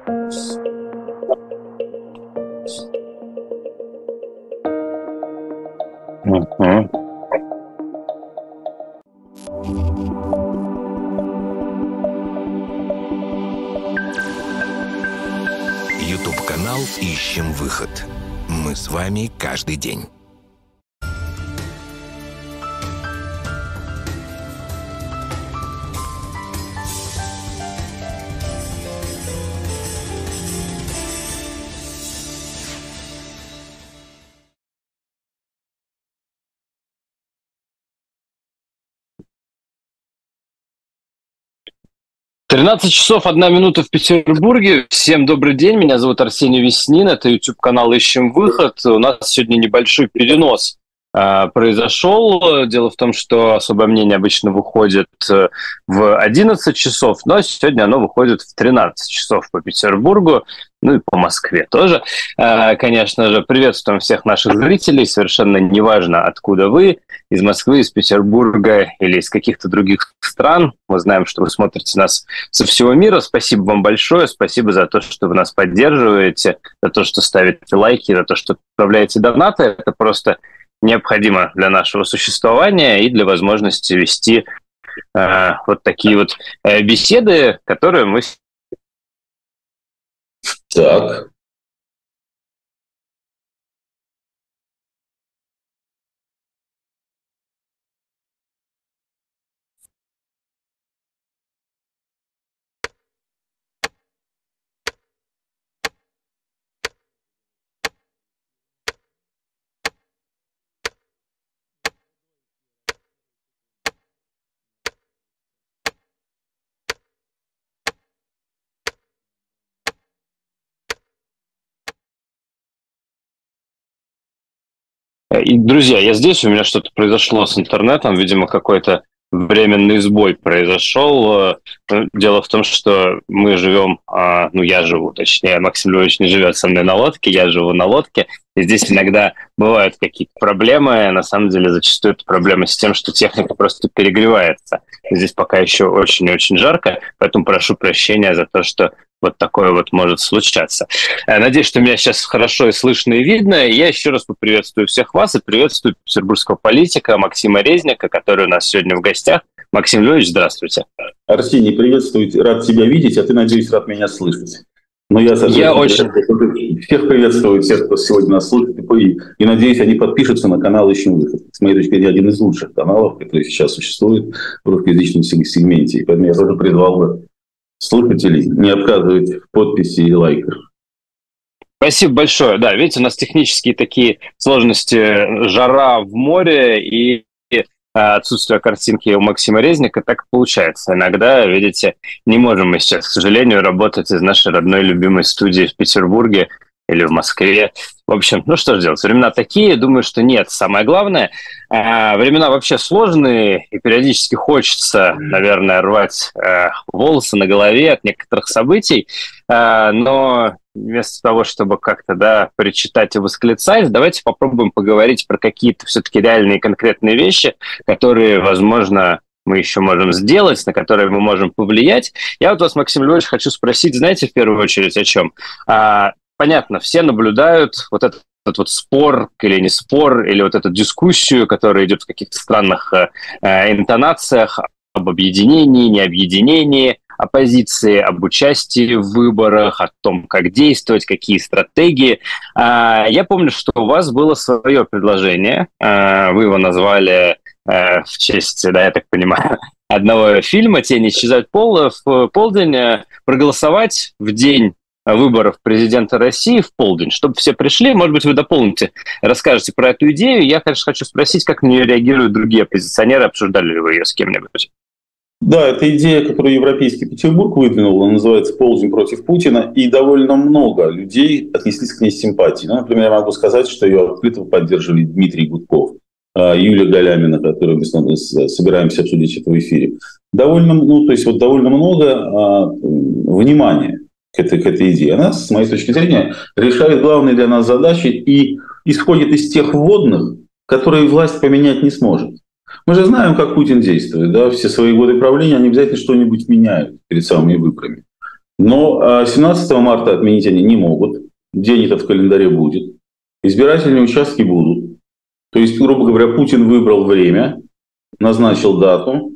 Мгм. YouTube-канал «Ищем выход». Мы с вами каждый день. Тринадцать часов 1 минута в Петербурге. Всем добрый день. Меня зовут Арсений Веснин. Это YouTube-канал «Ищем выход». У нас сегодня небольшой перенос произошел. Дело в том, что особое мнение обычно выходит в 11 часов, но сегодня оно выходит в 13 часов по Петербургу, ну и по Москве тоже. Конечно же, приветствуем всех наших зрителей. Совершенно неважно, откуда вы, из Москвы, из Петербурга или из каких-то других стран. Мы знаем, что вы смотрите нас со всего мира. Спасибо вам большое. Спасибо за то, что вы нас поддерживаете, за то, что ставите лайки, за то, что отправляете донаты. Это просто необходимо для нашего существования и для возможности вести вот такие вот беседы, которые мы... Так. И, друзья, я здесь, у меня что-то произошло с интернетом, видимо, какой-то временный сбой произошел. Дело в том, что мы живем, ну, я живу, точнее, Максим Львович не живет со мной на лодке, я живу на лодке, и здесь иногда бывают какие-то проблемы. На самом деле, зачастую это проблема с тем, что техника просто перегревается. Здесь пока еще очень-очень жарко, поэтому прошу прощения за то, что вот такое вот может случаться. Надеюсь, что меня сейчас хорошо и слышно, и видно. И я еще раз поприветствую всех вас и приветствую петербургского политика Максима Резника, который у нас сегодня в гостях. Максим Львович, здравствуйте. Арсений, приветствую, рад тебя видеть, а ты, надеюсь, рад меня слышать. Но я очень всех приветствую, всех, кто сегодня нас слушает, и надеюсь, они подпишутся на канал «Ищем выход». С моей точки зрения, один из лучших каналов, который сейчас существует в русскоязычном сегменте. И поэтому я тоже призвал бы слушателей не отказывать в подписи и лайках. Спасибо большое. Да, видите, у нас технические такие сложности, жара в море и отсутствие картинки у Максима Резника. Так и получается. Иногда, видите, не можем мы сейчас, к сожалению, работать из нашей родной любимой студии в Петербурге или в Москве. В общем, ну что же делать? Времена такие, думаю, что нет. Самое главное, времена вообще сложные, и периодически хочется, наверное, рвать волосы на голове от некоторых событий, но вместо того, чтобы как-то, причитать и восклицать, давайте попробуем поговорить про какие-то все-таки реальные конкретные вещи, которые, возможно, мы еще можем сделать, на которые мы можем повлиять. Я вот вас, Максим Львович, хочу спросить, знаете, в первую очередь о чем? Понятно, все наблюдают вот этот вот спор или не спор, или вот эту дискуссию, которая идет в каких-то странных интонациях об объединении, необъединении оппозиции, об участии в выборах, о том, как действовать, какие стратегии. Я помню, что у вас было свое предложение, вы его назвали в честь, я так понимаю, одного фильма «Тени исчезают в полдень», проголосовать в день выборов президента России в полдень, чтобы все пришли. Может быть, вы дополните, расскажете про эту идею. Я, конечно, хочу спросить, как на нее реагируют другие оппозиционеры, обсуждали ли вы ее с кем-нибудь? Да, это идея, которую Европейский Петербург выдвинул, она называется «Полдень против Путина», и довольно много людей отнеслись к ней с симпатией. Ну, например, я могу сказать, что ее открыто поддерживали Дмитрий Гудков, Юлия Галямина, которую мы собираемся обсудить в эфире. Довольно много внимания к этой идее. Она, с моей точки зрения, решает главные для нас задачи и исходит из тех вводных, которые власть поменять не сможет. Мы же знаем, как Путин действует. Да? Все свои годы правления они обязательно что-нибудь меняют перед самыми выборами. Но 17 марта отменить они не могут. День этот в календаре будет. Избирательные участки будут. То есть, грубо говоря, Путин выбрал время, назначил дату.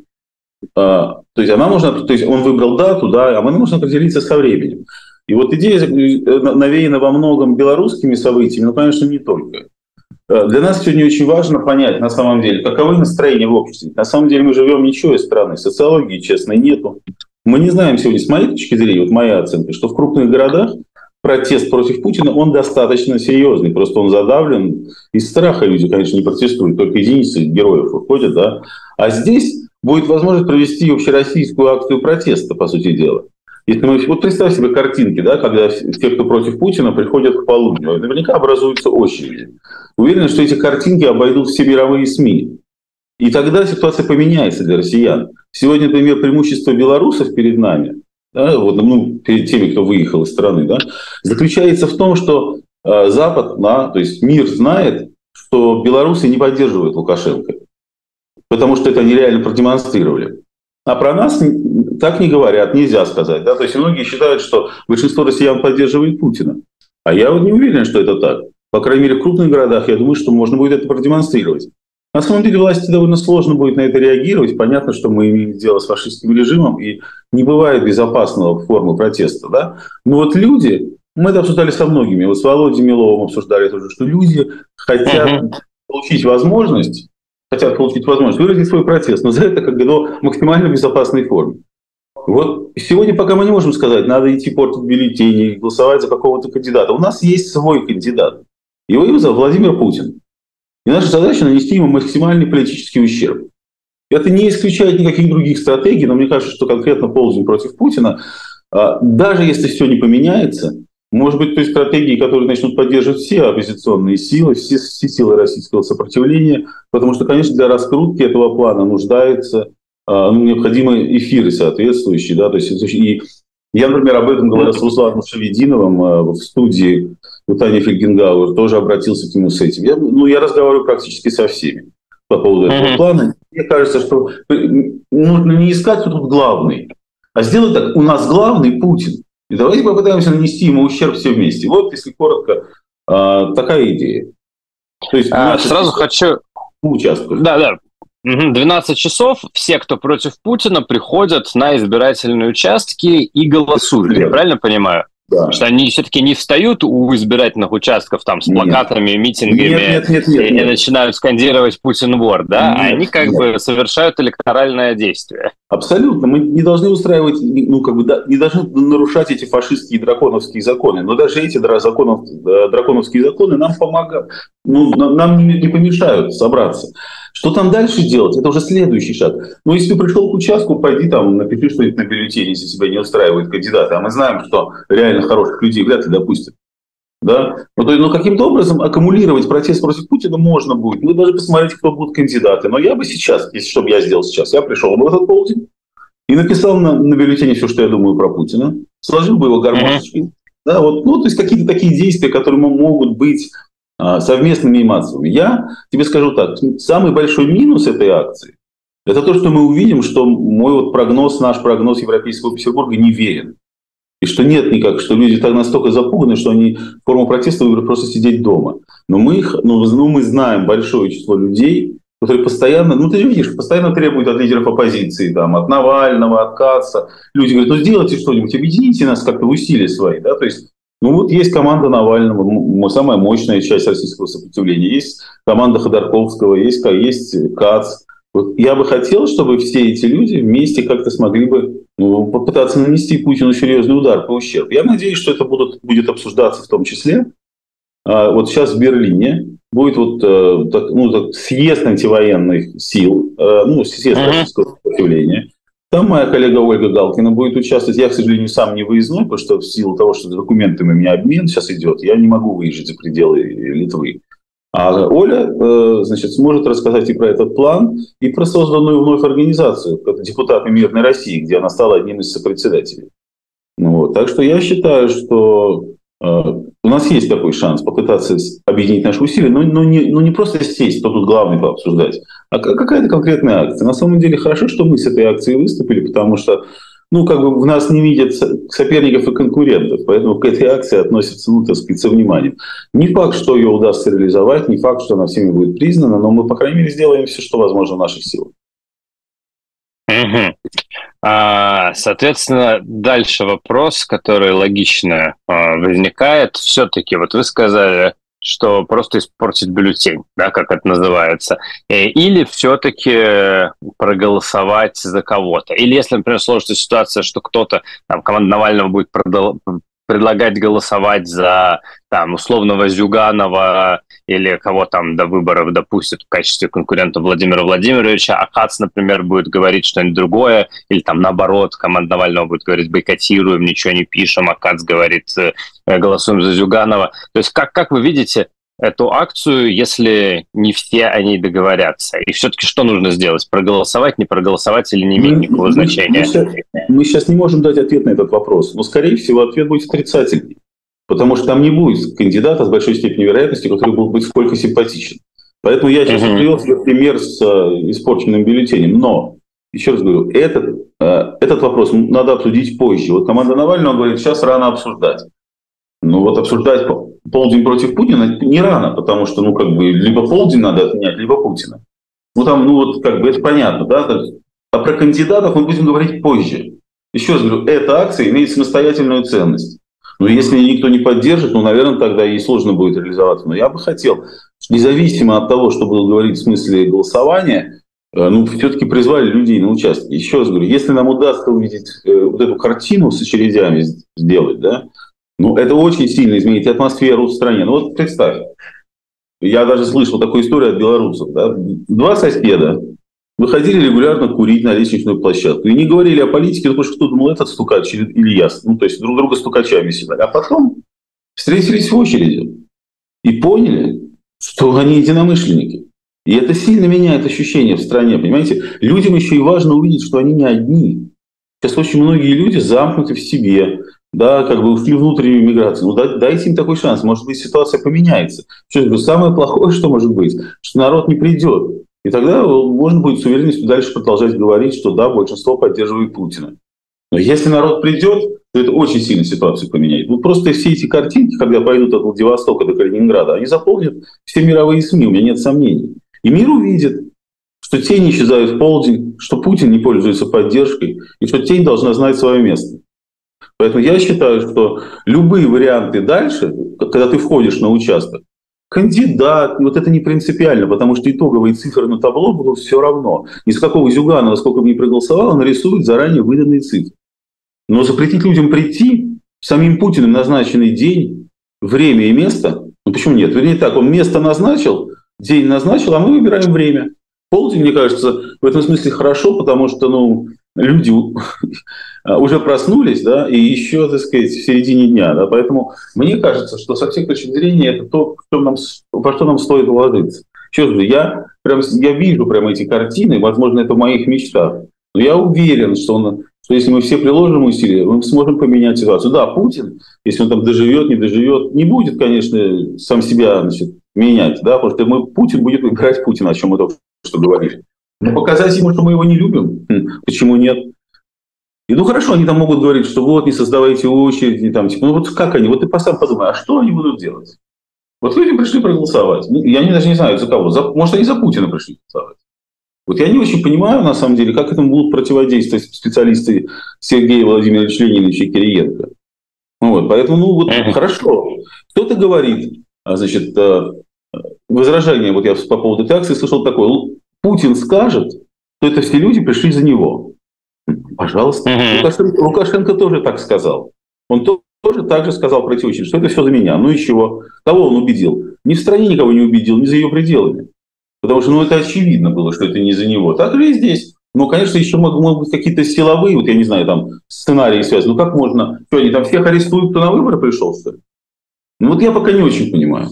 То есть он выбрал дату, да, а мы можем определиться со временем. И вот идея навеяна во многом белорусскими событиями, но, конечно, не только. Для нас сегодня очень важно понять, на самом деле, каковы настроения в обществе. На самом деле мы живем ничего из страны, социологии, честно, нету. Мы не знаем сегодня, с моей точки зрения, вот моя оценка, что в крупных городах протест против Путина, он достаточно серьезный. Просто он задавлен. Из страха люди, конечно, не протестуют, только единицы героев выходят, да. А здесь будет возможность провести общероссийскую акцию протеста, по сути дела. Если мы, вот представь себе картинки, да, когда те, кто против Путина, приходят к полудню, наверняка образуются очереди. Уверен, что эти картинки обойдут все мировые СМИ. И тогда ситуация поменяется для россиян. Сегодня, например, преимущество белорусов перед нами, да, вот, перед теми, кто выехал из страны, да, заключается в том, что Запад, да, то есть мир знает, что белорусы не поддерживают Лукашенко, потому что это они реально продемонстрировали. А про нас так не говорят, нельзя сказать. Да? То есть многие считают, что большинство россиян поддерживает Путина. А я вот не уверен, что это так. По крайней мере, в крупных городах, я думаю, что можно будет это продемонстрировать. На самом деле власти довольно сложно будет на это реагировать. Понятно, что мы имеем дело с фашистским режимом, и не бывает безопасного формы протеста. Да? Но вот люди, мы это обсуждали со многими, вот с Володей Миловым обсуждали тоже, что люди хотят получить возможность выразить свой протест, но за это как бы в максимально безопасной форме. Вот сегодня пока мы не можем сказать, надо идти портить бюллетени, голосовать за какого-то кандидата. У нас есть свой кандидат. Его зовут Владимир Путин. И наша задача нанести ему максимальный политический ущерб. Это не исключает никаких других стратегий, но мне кажется, что конкретно ползень против Путина, даже если все не поменяется, может быть, той стратегии, которую начнут поддерживать все оппозиционные силы, все силы российского сопротивления, потому что, конечно, для раскрутки этого плана нуждаются необходимые эфиры соответствующие. Да, то есть, и я, например, об этом говорил с Русланом Шавединовым в студии у Тани Фельгенгауэр, тоже обратился к нему с этим. Я разговариваю практически со всеми по поводу этого плана. Мне кажется, что нужно не искать, кто тут главный, а сделать так: у нас главный Путин. И давайте попытаемся нанести ему ущерб все вместе. Вот, если коротко, такая идея. То есть сразу хочу... участвовать. Да. 12 часов все, кто против Путина, приходят на избирательные участки и голосуют. Я правильно понимаю? Да. Что они все-таки не встают у избирательных участков там с плакатами, митингами и начинают скандировать «Путин вор», да? А они бы совершают электоральное действие. Абсолютно. Мы не должны устраивать, не должны нарушать эти фашистские драконовские законы. Но даже эти драконовские законы нам помогают, нам не помешают собраться. Что там дальше делать? Это уже следующий шаг. Но если ты пришел к участку, пойди там напиши что-нибудь на бюллетене, если тебя не устраивают кандидаты. А мы знаем, что реально хороших людей вряд ли допустят. Да? Но каким-то образом аккумулировать протест против Путина можно будет. Мы должны посмотреть, кто будут кандидаты. Но я бы сейчас, что бы я сделал сейчас, я пришел в этот полдень и написал на бюллетене все, что я думаю про Путина, сложил бы его гармошечкой. Да, то есть какие-то такие действия, которые могут быть совместными и массовыми. Я тебе скажу так, самый большой минус этой акции – это то, что мы увидим, что наш прогноз Европейского Петербурга неверен. И что нет никак, что люди так настолько запуганы, что они форму протеста выбрали просто сидеть дома. Но мы знаем большое число людей, которые постоянно, ты видишь, постоянно требуют от лидеров оппозиции, от Навального, от Каца. Люди говорят, сделайте что-нибудь, объедините нас как-то в усилия свои. Да? То есть, есть команда Навального, самая мощная часть российского сопротивления, есть команда Ходорковского, есть Кац. Вот я бы хотел, чтобы все эти люди вместе как-то смогли бы попытаться нанести Путину серьезный удар по ущербу. Я надеюсь, что это будет обсуждаться в том числе. Вот сейчас в Берлине будет съезд антивоенных сил, съезд российского сопротивления. Там моя коллега Ольга Галкина будет участвовать. Я, к сожалению, сам не выездной, потому что в силу того, что с документами у меня обмен сейчас идет, я не могу выезжать за пределы Литвы. А Оля, сможет рассказать и про этот план, и про созданную вновь организацию, это «Депутаты Мирной России», где она стала одним из сопредседателей. Так что я считаю, что у нас есть такой шанс попытаться объединить наши усилия, но не просто сесть, кто тут главный пообсуждать, а какая-то конкретная акция. На самом деле хорошо, что мы с этой акцией выступили, потому что ну, как бы в нас не видят соперников и конкурентов, поэтому к этой акции относятся, ну, так сказать, со вниманием. Не факт, что ее удастся реализовать, не факт, что она всеми будет признана, но мы, по крайней мере, сделаем все, что возможно в наших силах. Угу. Соответственно, дальше вопрос, который логично возникает. Все-таки, вот вы сказали, что просто испортить бюллетень, да, как это называется, или все-таки проголосовать за кого-то. Или если, например, сложится ситуация, что кто-то, там, команда Навального будет предлагать голосовать за, там, условного Зюганова или кого там до выборов допустят в качестве конкурента Владимира Владимировича, а Кац, например, будет говорить что-нибудь другое, или там наоборот, команда Навального будет говорить: бойкотируем, ничего не пишем, а Кац говорит: голосуем за Зюганова. То есть как вы видите эту акцию, если не все о ней договорятся? И все-таки что нужно сделать? Проголосовать, не проголосовать или не имеет никакого значения? Мы сейчас не можем дать ответ на этот вопрос, но, скорее всего, ответ будет отрицательный, потому что там не будет кандидата с большой степенью вероятности, который будет быть сколько симпатичен. Поэтому я сейчас привел себе пример с испорченным бюллетенем. Но, еще раз говорю, этот вопрос надо обсудить позже. Вот команда Навального говорит, сейчас рано обсуждать. Ну вот обсуждать полдень против Путина не рано, потому что, ну, как бы, либо полдень надо отменять, либо Путина. Ну, там, ну, вот, как бы, это понятно, да? А про кандидатов мы будем говорить позже. Еще раз говорю, эта акция имеет самостоятельную ценность. Но если никто не поддержит, ну, наверное, тогда ей сложно будет реализоваться. Но я бы хотел, независимо от того, что буду говорить в смысле голосования, ну, все-таки призвали людей на участки. Еще раз говорю, если нам удастся увидеть вот эту картину с очередями сделать, да, ну, это очень сильно изменит атмосферу в стране. Ну, вот представь, я даже слышал такую историю от белорусов. Да? Два соседа выходили регулярно курить на лестничную площадку. И не говорили о политике, потому что кто думал, этот стукач или я. Ну, то есть друг друга стукачами считали. А потом встретились в очереди и поняли, что они единомышленники. И это сильно меняет ощущение в стране, понимаете? Людям еще и важно увидеть, что они не одни. Сейчас очень многие люди замкнуты в себе, да, как бы ушли в внутреннюю миграцию. Ну, дайте им такой шанс, может быть, ситуация поменяется. Самое плохое, что может быть, что народ не придет. И тогда можно будет с уверенностью дальше продолжать говорить, что да, большинство поддерживает Путина. Но если народ придет, то это очень сильно ситуацию поменяет. Вот просто все эти картинки, когда пойдут от Владивостока до Калининграда, они заполнят все мировые СМИ, у меня нет сомнений. И мир увидит, что тень исчезает в полдень, что Путин не пользуется поддержкой, и что тень должна знать свое место. Поэтому я считаю, что любые варианты дальше, когда ты входишь на участок, кандидат, вот это не принципиально, потому что итоговые цифры на табло будут все равно. Из какого Зюганова, сколько бы ни проголосовало, нарисуют заранее выданные цифры. Но запретить людям прийти самим Путиным назначенный день, время и место, ну почему нет? Вернее так, он место назначил, день назначил, а мы выбираем время. Полдень, мне кажется, в этом смысле хорошо, потому что, ну, люди уже проснулись, да, и еще, так сказать, в середине дня, да, поэтому мне кажется, что со всех точек зрения это то, во что нам стоит вложиться. Еще раз говорю, я вижу прямо эти картины, возможно, это в моих мечтах, но я уверен, что если мы все приложим усилия, мы сможем поменять ситуацию. Да, Путин, если он там доживет, не доживет, не будет, конечно, сам себя, значит, менять, да, потому что Путин будет выбирать Путина, о чем мы только что говорили. Но показать ему, что мы его не любим, почему нет? И ну хорошо, они там могут говорить, что вот, не создавайте очереди, там, типа, ну вот как они, вот ты сам подумай, а что они будут делать? Вот люди пришли проголосовать, я даже не знаю, за кого, может, они за Путина пришли голосовать. Вот я не очень понимаю, на самом деле, как этому будут противодействовать специалисты Сергея Владимировича Леонидовича и Кириенко. Вот, поэтому, ну вот, хорошо. Кто-то говорит, значит, возражение, вот я по поводу этой акции слышал такое, Путин скажет, что это все люди пришли за него. Пожалуйста. Лукашенко тоже так сказал. Он тоже так же сказал пройти очередь, что это все за меня. Ну и чего? Кого он убедил? Ни в стране никого не убедил, ни за ее пределами. Потому что, ну, это очевидно было, что это не за него. Так же и здесь. Ну, конечно, еще могут быть какие-то силовые, вот я не знаю, там, сценарии связаны. Ну, как можно? Что, они там всех арестуют, кто на выборы пришел, что ли? Ну, вот я пока не очень понимаю.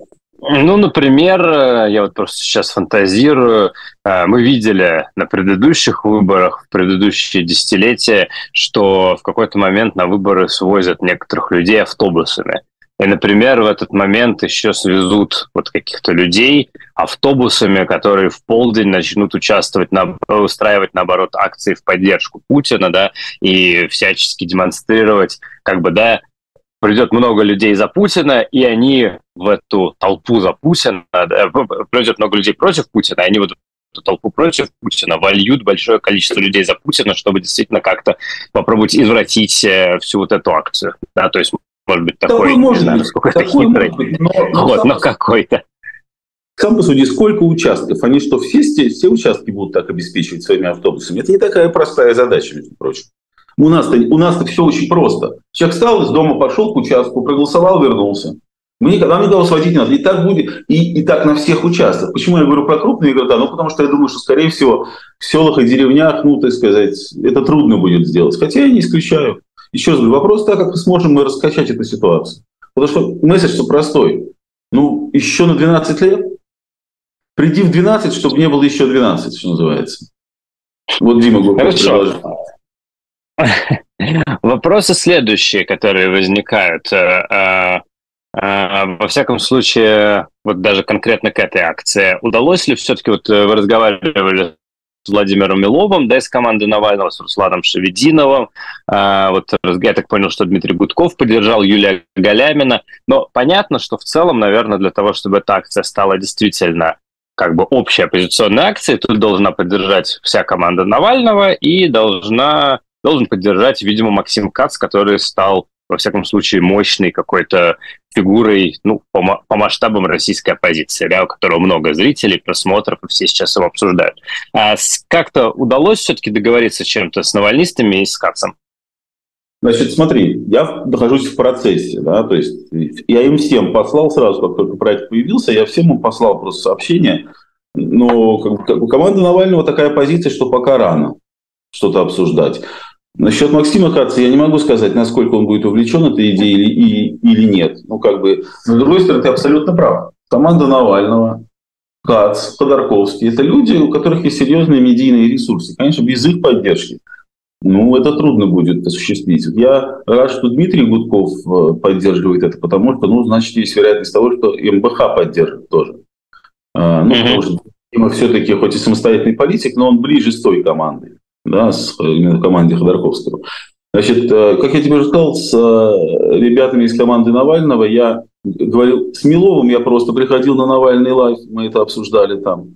Ну, например, я вот просто сейчас фантазирую, мы видели на предыдущих выборах, в предыдущие десятилетия, что в какой-то момент на выборы свозят некоторых людей автобусами. и, например, в этот момент еще свезут вот каких-то людей автобусами, которые в полдень начнут устраивать, наоборот, акции в поддержку Путина, да, и всячески демонстрировать, как бы, да, придет много людей за Путина, и они в эту толпу за Путина, да, придет много людей против Путина, и они вот эту толпу против Путина вольют большое количество людей за Путина, чтобы действительно как-то попробовать извратить всю вот эту акцию. Да, то есть, может быть, такой не знаю, насколько это хитрый ход, но какой-то. Сам посуди, сколько участков? Они что, все участки будут так обеспечивать своими автобусами? Это не такая простая задача, между прочим. У нас-то все очень просто. Человек встал из дома, пошел к участку, проголосовал, вернулся. Нам никого сводить не надо. И так будет, и так на всех участках. Почему я говорю про крупные города? Ну, потому что я думаю, что, скорее всего, в селах и деревнях, ну, так сказать, это трудно будет сделать. Хотя я не исключаю. Еще раз говорю, вопрос так, как сможем мы раскачать эту ситуацию. Потому что месседж-то простой. Ну, еще на 12 лет. Приди в 12, чтобы не было еще 12, что называется. Вот Дима Гурков предложил. Вопросы следующие, которые возникают. Во всяком случае, вот даже конкретно к этой акции. Удалось ли все-таки, вот вы разговаривали с Владимиром Миловым, да, из команды Навального, с Русланом Шевединовым. Вот я так понял, что Дмитрий Гудков поддержал, Юлия Галямина. Но понятно, что в целом, наверное, для того, чтобы эта акция стала действительно как бы общей оппозиционной акцией, тут должна поддержать вся команда Навального и должен поддержать, видимо, Максим Кац, который стал, во всяком случае, мощной какой-то фигурой, ну, по масштабам российской оппозиции, да, у которого много зрителей, просмотров, и все сейчас его обсуждают. Как-то удалось все-таки договориться чем-то с навальнистами и с Кацем? Значит, смотри, я нахожусь в процессе, да, то есть я им всем послал сразу, как только проект появился, я всем им послал просто сообщение, но у команды Навального такая позиция, что пока рано что-то обсуждать. Насчет Максима Каца я не могу сказать, насколько он будет увлечен этой идеей или нет. Ну, как бы, с другой стороны, ты абсолютно прав. Команда Навального, Кац, Ходорковский – это люди, у которых есть серьезные медийные ресурсы. Конечно, без их поддержки, ну, это трудно будет осуществить. Я рад, что Дмитрий Гудков поддерживает это, потому что, ну, значит, есть вероятность того, что МБХ поддержит тоже. Потому что Дима все-таки, хоть и самостоятельный политик, но он ближе с той командой. Да, именно в команде Ходорковского. Значит, как я тебе уже сказал, с ребятами из команды Навального я говорил, с Миловым я просто приходил на Навальный лайв, мы это обсуждали там.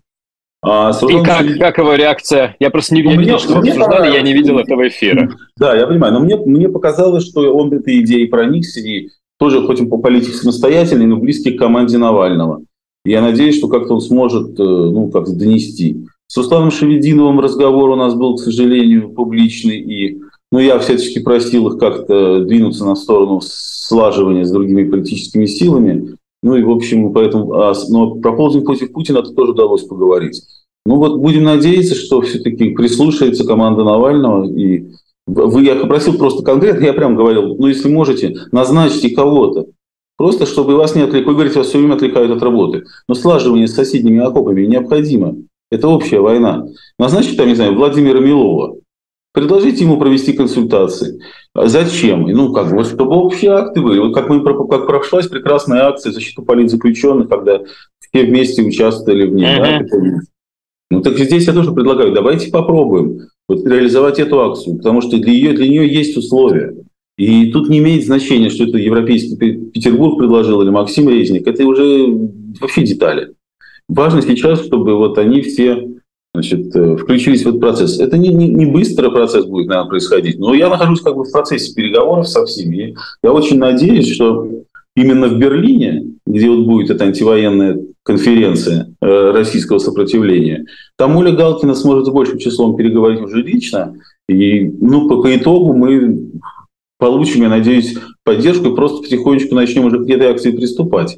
И как его реакция? Я просто не видел, что обсуждали, я не видел этого эфира. Да, я понимаю, но мне показалось, что он этой идеей проникся, и тоже, хоть он по политике самостоятельный, но близкий к команде Навального. Я надеюсь, что как-то он сможет, ну, как-то донести. С Русланом Шевединовым разговор у нас был, к сожалению, публичный, и я всячески просил их как-то двинуться на сторону слаживания с другими политическими силами. Ну и, в общем, поэтому но про полдень против Путина тоже удалось поговорить. Ну вот будем надеяться, что все-таки прислушается команда Навального. И я попросил просто конкретно, я прям говорил, ну если можете, назначьте кого-то. Просто чтобы вас не отвлекали. Вы говорите, вас все время отвлекают от работы. Но слаживание с соседними окопами необходимо. Это общая война. Назначьте там, не знаю, Владимира Милова. Предложите ему провести консультации. Зачем? Ну, как бы, чтобы общие акты были. Вот как прошлась прекрасная акция в защиту политзаключенных, когда все вместе участвовали в ней. Да? Ну, так здесь я тоже предлагаю, давайте попробуем вот реализовать эту акцию, потому что для нее есть условия. И тут не имеет значения, что это Европейский Петербург предложил или Максим Резник. Это уже вообще детали. Важно сейчас, чтобы вот они все, значит, включились в этот процесс. Это не быстрый процесс будет, наверное, происходить, но я нахожусь как бы в процессе переговоров со всеми. Я очень надеюсь, что именно в Берлине, где вот будет эта антивоенная конференция российского сопротивления, там Оля Галкина сможет с большим числом переговорить уже лично. И по итогу мы получим, я надеюсь, поддержку и просто потихонечку начнем уже к этой акции приступать.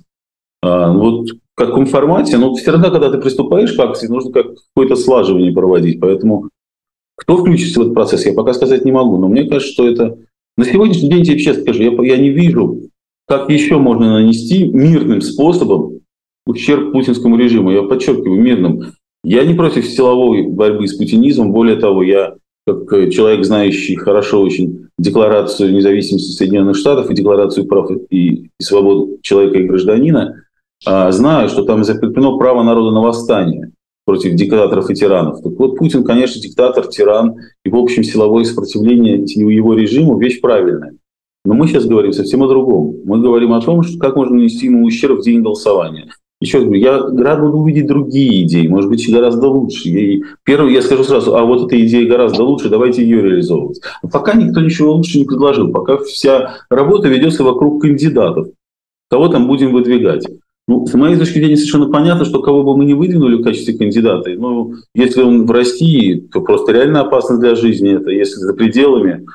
Вот в каком формате, но все равно, когда ты приступаешь к акции, нужно какое-то слаживание проводить. Поэтому кто включится в этот процесс, я пока сказать не могу. Но мне кажется, что это... На сегодняшний день, я честно скажу, я не вижу, как еще можно нанести мирным способом ущерб путинскому режиму. Я подчеркиваю, мирным. Я не против силовой борьбы с путинизмом. Более того, я как человек, знающий хорошо очень Декларацию независимости Соединенных Штатов и Декларацию прав и свобод человека и гражданина, знаю, что там закреплено право народа на восстание против диктаторов и тиранов. Так вот, Путин, конечно, диктатор, тиран, и, в общем, силовое сопротивление его режиму – вещь правильная. Но мы сейчас говорим совсем о другом. Мы говорим о том, что как можно нанести ему ущерб в день голосования. Еще раз говорю, я рад буду увидеть другие идеи, может быть, гораздо лучше. И первое, я скажу сразу, а вот эта идея гораздо лучше, давайте ее реализовывать. Но пока никто ничего лучше не предложил, пока вся работа ведется вокруг кандидатов. Кого там будем выдвигать? Ну, с моей точки зрения, совершенно понятно, что кого бы мы ни выдвинули в качестве кандидата, ну, если он в России, то просто реально опасно для жизни это, если за пределами,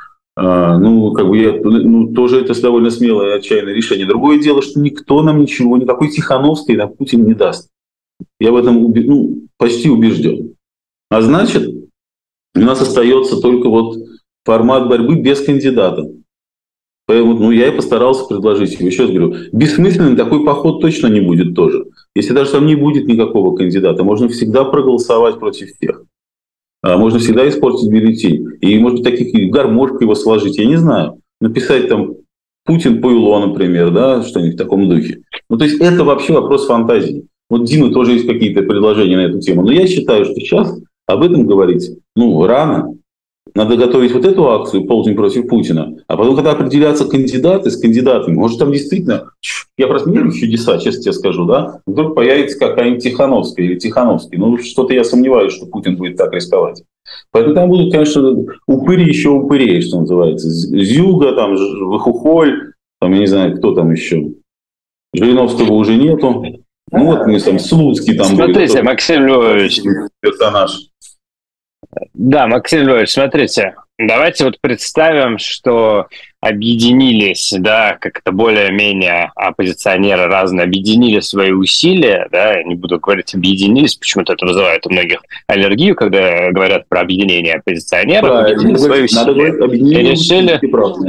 тоже это довольно смелое и отчаянное решение. Другое дело, что никто нам ничего, никакой Тихановской нам Путин не даст. Я в этом почти убежден. А значит, у нас остается только вот формат борьбы без кандидата. Поэтому я и постарался предложить его. Еще раз говорю, бессмысленный такой поход точно не будет тоже. Если даже там не будет никакого кандидата, можно всегда проголосовать против всех. Можно всегда испортить бюллетень. И, может быть, таких гармошкой его сложить, я не знаю. Написать там «Путин Пуйло», например, да, что-нибудь в таком духе. То есть это вообще вопрос фантазии. Вот Дима тоже есть какие-то предложения на эту тему. Но я считаю, что сейчас об этом говорить, рано. Надо готовить вот эту акцию «Полдень против Путина», а потом, когда определятся кандидаты с кандидатами, может, там действительно, я просто не верю в чудеса, честно тебе скажу, да, вдруг появится какая-нибудь Тихановская или Тихановский. Что-то я сомневаюсь, что Путин будет так рисковать. Поэтому там будут, конечно, упыри еще упырей, что называется. Зюга, там, Вахухоль, там, я не знаю, кто там еще. Жириновского уже нету. Мы там, Слуцкий там. Смотрите, Максим Львович. Персонаж. Да, Максим Львович, смотрите, давайте вот представим, что объединились, да, как-то более-менее оппозиционеры разные объединили свои усилия, да, не буду говорить объединились, почему-то это вызывает у многих аллергию, когда говорят про объединение оппозиционеров, объединили свои усилия,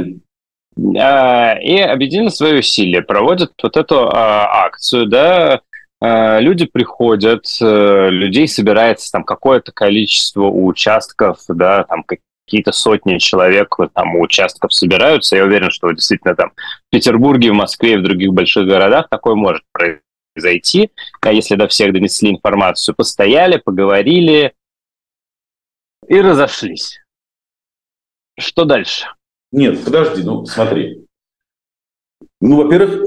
и объединили свои усилия, проводят вот эту акцию, да. Люди приходят, людей собирается там какое-то количество участков, да, там какие-то сотни человек там у участков собираются. Я уверен, что действительно там в Петербурге, в Москве и в других больших городах такое может произойти. А если до всех донесли информацию, постояли, поговорили и разошлись. Что дальше? Нет, подожди, смотри. Во-первых,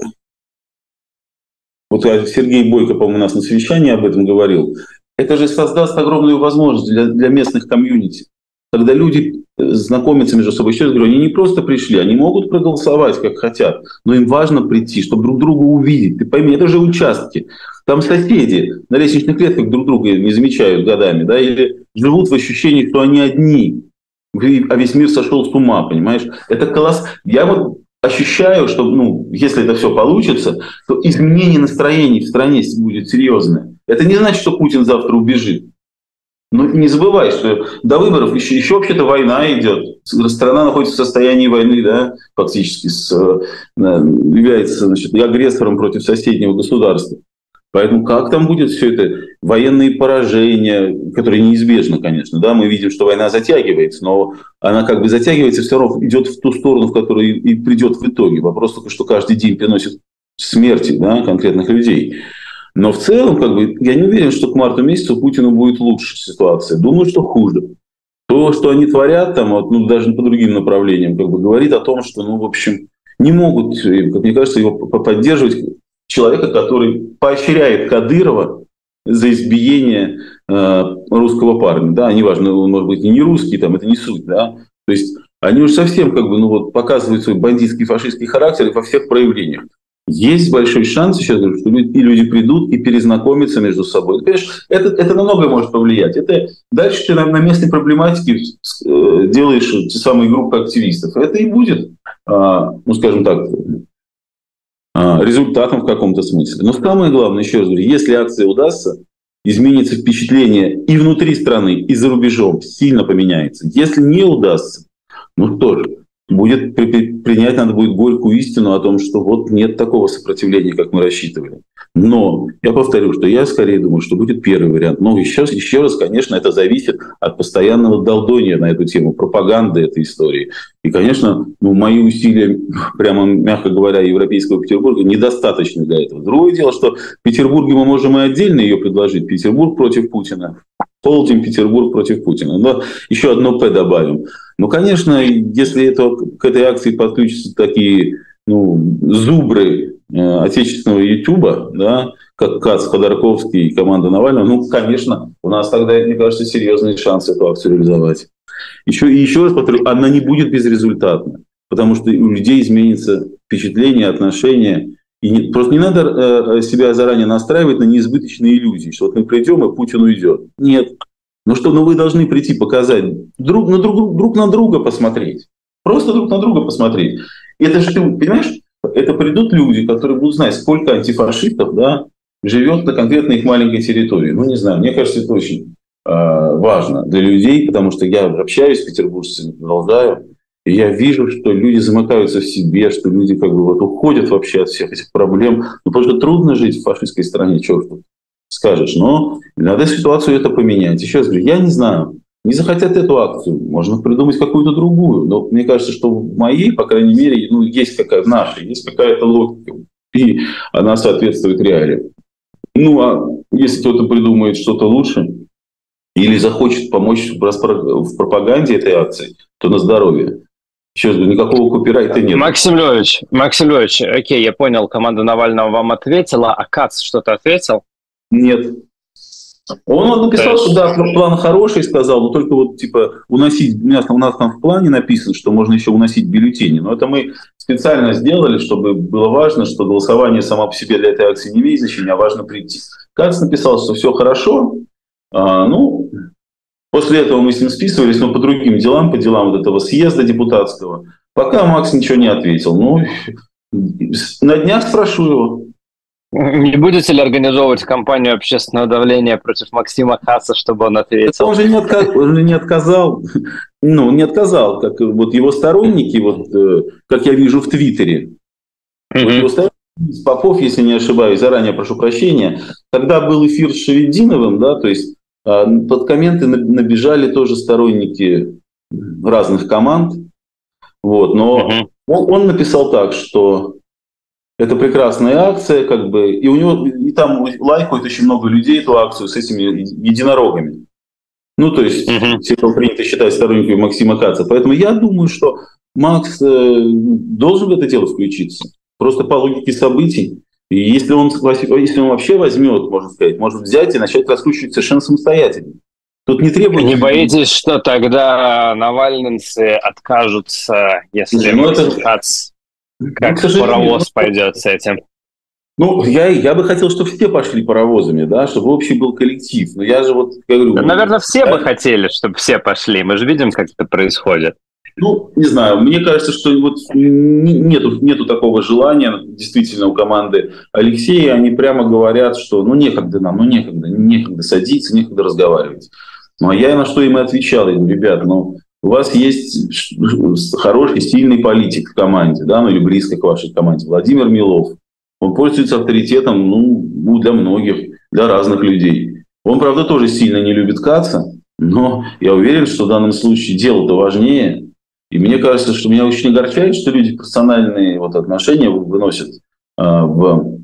вот Сергей Бойко, по-моему, у нас на совещании об этом говорил. Это же создаст огромную возможность для местных комьюнити. Когда люди знакомятся между собой, еще раз говорю, они не просто пришли, они могут проголосовать, как хотят, но им важно прийти, чтобы друг друга увидеть. Ты пойми, это же участки. Там соседи на лестничных клетках друг друга не замечают годами, да, или живут в ощущении, что они одни, а весь мир сошел с ума, понимаешь? Это класс. Я вот ощущаю, что, если это все получится, то изменение настроений в стране будет серьезное. Это не значит, что Путин завтра убежит. Но не забывай, что до выборов еще вообще-то война идет. Страна находится в состоянии войны, да, фактически является, агрессором против соседнего государства. Поэтому как там будет все это? Военные поражения, которые неизбежны, конечно. Да? Мы видим, что война затягивается, но она как бы затягивается, все равно идет в ту сторону, в которую и придет в итоге. Вопрос только, что каждый день приносит смерти, да, конкретных людей. Но в целом, я не уверен, что к марту месяцу Путину будет лучше ситуация. Думаю, что хуже. То, что они творят там, даже по другим направлениям, говорит о том, что, в общем, не могут, как мне кажется, его поддерживать человека, который поощряет Кадырова за избиение русского парня. Да, неважно, он может быть и не русский, это не суть. Да? То есть они уже совсем показывают свой бандитский, фашистский характер во всех проявлениях. Есть большой шанс, сейчас говорю, что и люди придут и перезнакомятся между собой. Конечно, это на многое может повлиять. Это дальше ты на местной проблематике делаешь те самые группы активистов. Это и будет, скажем так, результатом в каком-то смысле. Но самое главное, еще раз говорю, если акция удастся, изменится впечатление и внутри страны, и за рубежом, сильно поменяется. Если не удастся, что же, принять надо будет горькую истину о том, что нет такого сопротивления, как мы рассчитывали. Но я повторю, что я скорее думаю, что будет первый вариант. Но еще раз, конечно, это зависит от постоянного долдония на эту тему, пропаганды этой истории. И, конечно, мои усилия, прямо, мягко говоря, Европейского Петербурга недостаточны для этого. Другое дело, что в Петербурге мы можем и отдельно ее предложить. Петербург против Путина. Холдинг Петербург против Путина. Но еще одно «П» добавим. Ну, конечно, если к этой акции подключатся такие зубры отечественного Ютуба, да, как Кац, Ходорковский и команда Навального, конечно, у нас тогда, мне кажется, серьезные шансы эту акцию реализовать. Еще раз повторю, она не будет безрезультатна, потому что у людей изменится впечатление, отношение. И просто не надо себя заранее настраивать на неизбыточные иллюзии, что вот мы придем, и Путин уйдет. Нет. Вы должны прийти показать, друг на друга посмотреть. Просто друг на друга посмотреть. Это же, ты понимаешь, это придут люди, которые будут знать, сколько антифашистов, да, живет на конкретной их маленькой территории. Не знаю, мне кажется, это очень важно для людей, потому что я общаюсь с петербуржцами, продолжаю, и я вижу, что люди замыкаются в себе, что люди уходят вообще от всех этих проблем. Потому что трудно жить в фашистской стране, черт тут скажешь. Но надо ситуацию это поменять. Еще раз говорю, я не знаю. Не захотят эту акцию, можно придумать какую-то другую. Но мне кажется, что в моей, по крайней мере, есть какая-то логика, и она соответствует реалиям. А если кто-то придумает что-то лучше или захочет помочь в пропаганде этой акции, то на здоровье. Еще раз говорю, никакого копирайта нет. Максим Львович, окей, я понял, команда Навального вам ответила, а Кац что-то ответил? Нет. Он написал, что да, план хороший, сказал, но только уносить, у нас там в плане написано, что можно еще уносить бюллетени. Но это мы специально сделали, чтобы было важно, что голосование само по себе для этой акции не имеет значения, а важно прийти. Кац написал, что все хорошо. После этого мы с ним списывались, но по другим делам, по делам этого съезда депутатского. Пока Макс ничего не ответил. На днях спрошу его. Не будете ли организовывать кампанию общественного давления против Максима Каца, чтобы он ответил? Он же не отказал. Не отказал, как его сторонники, как я вижу в Твиттере. Его сторонники, Попов, если не ошибаюсь, заранее прошу прощения, когда был эфир с Шевединовым, да, то есть под комменты набежали тоже сторонники разных команд. Но он написал так, что это прекрасная акция, и у него и там лайкают очень много людей эту акцию с этими единорогами. То есть все, кто принято считать сторонниками Максима Каца. Поэтому я думаю, что Макс должен в это дело включиться. Просто по логике событий. И если он вообще возьмет, можно сказать, может взять и начать раскручивать совершенно самостоятельно. Тут не требуется... Не боитесь, что тогда навальнинцы откажутся, если Кац... Как паровоз пойдет с этим? Я бы хотел, чтобы все пошли паровозами, да, чтобы общий был коллектив. Но я же говорю... Наверное, все бы хотели, чтобы все пошли. Мы же видим, как это происходит. Не знаю. Мне кажется, что нету такого желания действительно у команды Алексея. Они прямо говорят, что некогда нам, некогда садиться, некогда разговаривать. А я на что им и отвечал. Я говорю, ребят, у вас есть хороший, сильный политик в команде, да, или близко к вашей команде, Владимир Милов. Он пользуется авторитетом, для многих, для разных людей. Он, правда, тоже сильно не любит Каца, но я уверен, что в данном случае дело-то важнее. И мне кажется, что меня очень огорчает, что люди персональные отношения выносят в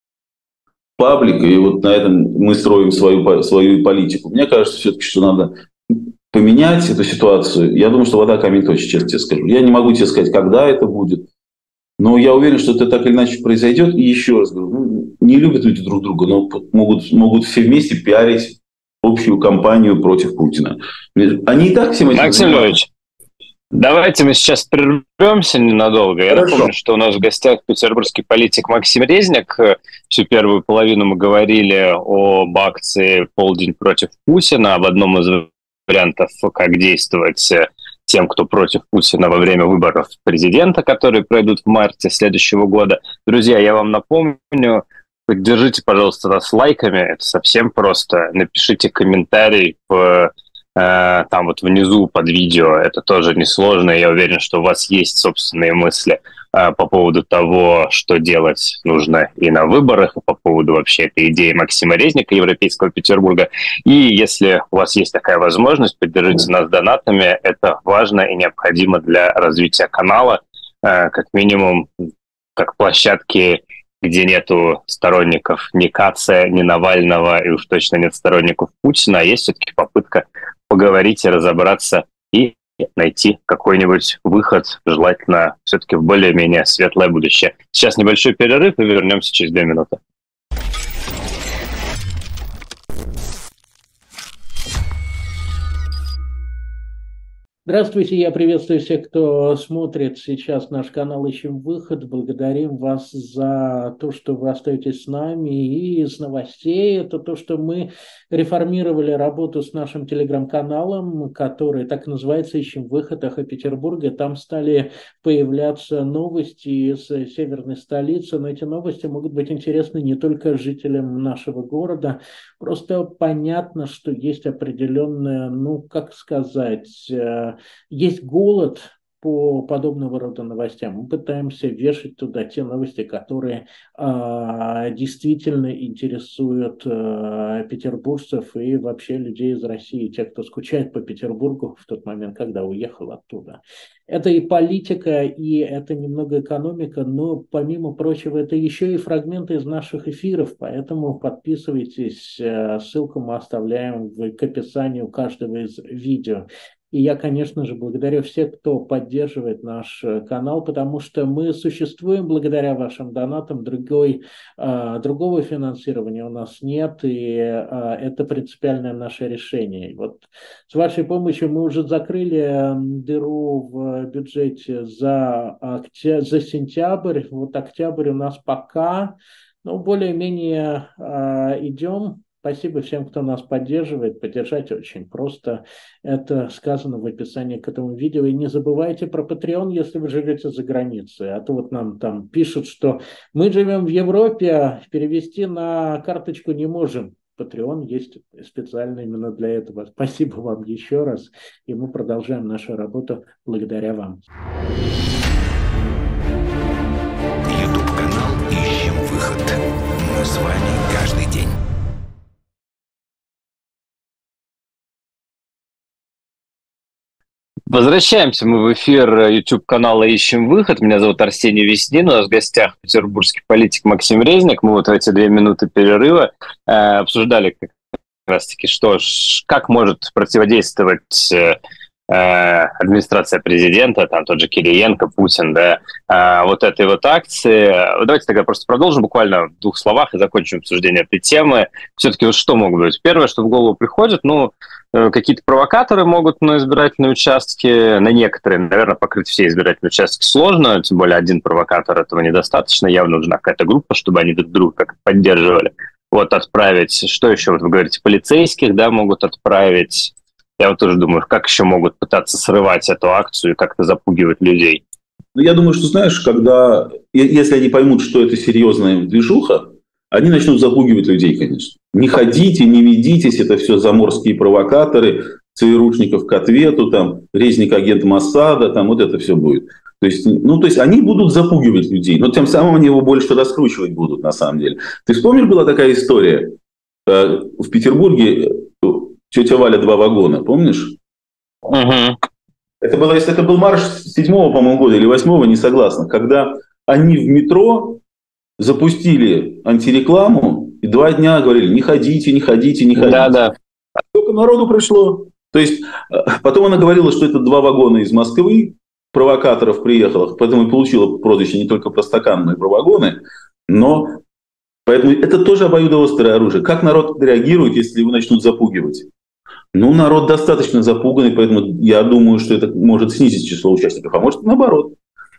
паблик, и на этом мы строим свою политику. Мне кажется все-таки, что надо поменять эту ситуацию. Я думаю, что вода камень точит, честно тебе скажу. Я не могу тебе сказать, когда это будет, но я уверен, что это так или иначе произойдет. И еще раз говорю, не любят люди друг друга, но могут все вместе пиарить общую кампанию против Путина. Они и так всем этим Максим Львович, давайте мы сейчас прервемся ненадолго. Я напомню, что у нас в гостях петербургский политик Максим Резник. Всю первую половину мы говорили об акции «Полдень против Путина», об одном из вариантов, как действовать тем, кто против Путина во время выборов президента, которые пройдут в марте следующего года. Друзья, я вам напомню, поддержите, пожалуйста, нас лайками, это совсем просто. Напишите комментарий в там вот внизу под видео, это тоже несложно. Я уверен, что у вас есть собственные мысли по поводу того, что делать нужно и на выборах, и по поводу вообще этой идеи Максима Резника, Европейского Петербурга. И если у вас есть такая возможность, поддержите нас донатами. Это важно и необходимо для развития канала, как минимум, как площадки, где нету сторонников ни Каца, ни Навального, и уж точно нет сторонников Путина, а есть все-таки попытка поговорить и разобраться и найти какой-нибудь выход, желательно все-таки в более-менее светлое будущее. Сейчас небольшой перерыв и вернемся через 2 минуты. Здравствуйте, я приветствую всех, кто смотрит сейчас наш канал «Ищем выход». Благодарим вас за то, что вы остаетесь с нами. И из новостей это то, что мы реформировали работу с нашим телеграм-каналом, который так и называется «Ищем выход. Эхо Петербурга». Там стали появляться новости из северной столицы, но эти новости могут быть интересны не только жителям нашего города. Просто понятно, что есть определенная, как сказать, есть голод по подобного рода новостям. Мы пытаемся вешать туда те новости, которые действительно интересуют петербуржцев и вообще людей из России, те, кто скучает по Петербургу в тот момент, когда уехал оттуда. Это и политика, и это немного экономика, но помимо прочего это еще и фрагменты из наших эфиров, поэтому подписывайтесь, ссылку мы оставляем к описанию каждого из видео. И я, конечно же, благодарю всех, кто поддерживает наш канал, потому что мы существуем благодаря вашим донатам. Другого финансирования у нас нет, и это принципиальное наше решение. И вот с вашей помощью мы уже закрыли дыру в бюджете за сентябрь. Вот октябрь у нас пока, более-менее идем. Спасибо всем, кто нас поддерживает. Поддержать очень просто. Это сказано в описании к этому видео. И не забывайте про Patreon, если вы живете за границей. А то вот нам там пишут, что мы живем в Европе, перевести на карточку не можем. Patreon есть специально именно для этого. Спасибо вам еще раз. И мы продолжаем нашу работу благодаря вам. YouTube-канал «Ищем выход». Мы с вами каждый день. Возвращаемся мы в эфир YouTube-канала «Ищем выход». Меня зовут Арсений Веснин. У нас в гостях петербургский политик Максим Резник. Мы вот в эти 2 минуты перерыва обсуждали как раз-таки, как может противодействовать администрация президента, там тот же Кириенко, Путин, да, вот этой вот акции. Давайте тогда просто продолжим буквально в 2 словах и закончим обсуждение этой темы. Все-таки вот что могут быть? Первое, что в голову приходит, какие-то провокаторы могут на избирательные участки, на некоторые, наверное, покрыть все избирательные участки сложно, тем более один провокатор этого недостаточно, явно нужна какая-то группа, чтобы они друг друга как-то поддерживали. Вот отправить, что еще, вот вы говорите, полицейских, да, могут отправить. Я вот тоже думаю, как еще могут пытаться срывать эту акцию и как-то запугивать людей. Я думаю, что, знаешь, если они поймут, что это серьезная движуха, они начнут запугивать людей, конечно. Не ходите, не ведитесь, это все заморские провокаторы, ЦРУшников к ответу, там, Резник агент Моссада, там вот это все будет. То есть они будут запугивать людей, но тем самым они его больше раскручивать будут, на самом деле. Ты вспомнишь, была такая история в Петербурге, тетя Валя 2 вагона, помнишь? Угу. Это был марш 7-го, по-моему, года или 8-го, не согласна, когда они в метро запустили антирекламу и 2 дня говорили: не ходите, не ходите, не ходите. Да. А сколько народу пришло? То есть потом она говорила, что это 2 вагона из Москвы, провокаторов приехало, поэтому и получила прозвище не только простакан, но и про вагоны. Но поэтому это тоже обоюдоострое оружие. Как народ реагирует, если его начнут запугивать? Народ достаточно запуганный, поэтому я думаю, что это может снизить число участников, а может наоборот.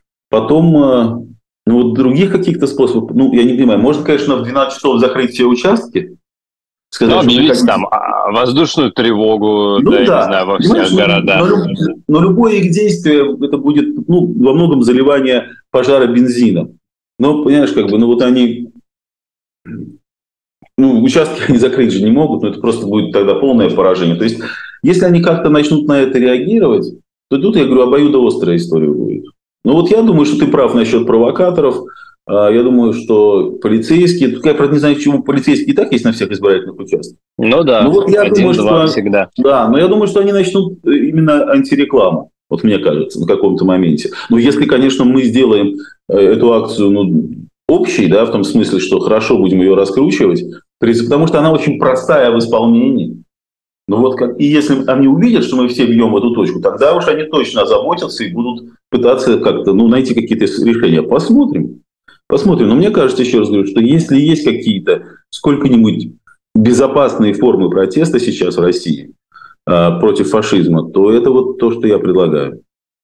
Потом, других каких-то способов, я не понимаю, можно, конечно, в 12 часов закрыть все участки, сказать, объявить там воздушную тревогу, не знаю, во всех городах. Но любое их действие, это будет, во многом заливание пожара бензином. Но, понимаешь, они... участки они закрыть же не могут, но это просто будет тогда полное поражение. То есть Если они как-то начнут на это реагировать, то тут, я говорю, обоюдоострая история будет. Ну вот я думаю, что ты прав насчет провокаторов. Я думаю, что полицейские... Тут я, правда, не знаю, почему полицейские и так есть на всех избирательных участках. Ну да, ну, вот я думаю, что всегда. Да, но я думаю, что они начнут именно антирекламу. Вот мне кажется, на каком-то моменте. Но если, конечно, мы сделаем эту акцию общей, да, в том смысле, что хорошо будем ее раскручивать, потому что она очень простая в исполнении. Ну вот и если они увидят, что мы все бьем в эту точку, тогда уж они точно озаботятся и будут пытаться как-то найти какие-то решения. Посмотрим. Но мне кажется, еще раз говорю, что если есть какие-то сколько-нибудь безопасные формы протеста сейчас в России против фашизма, то это вот то, что я предлагаю.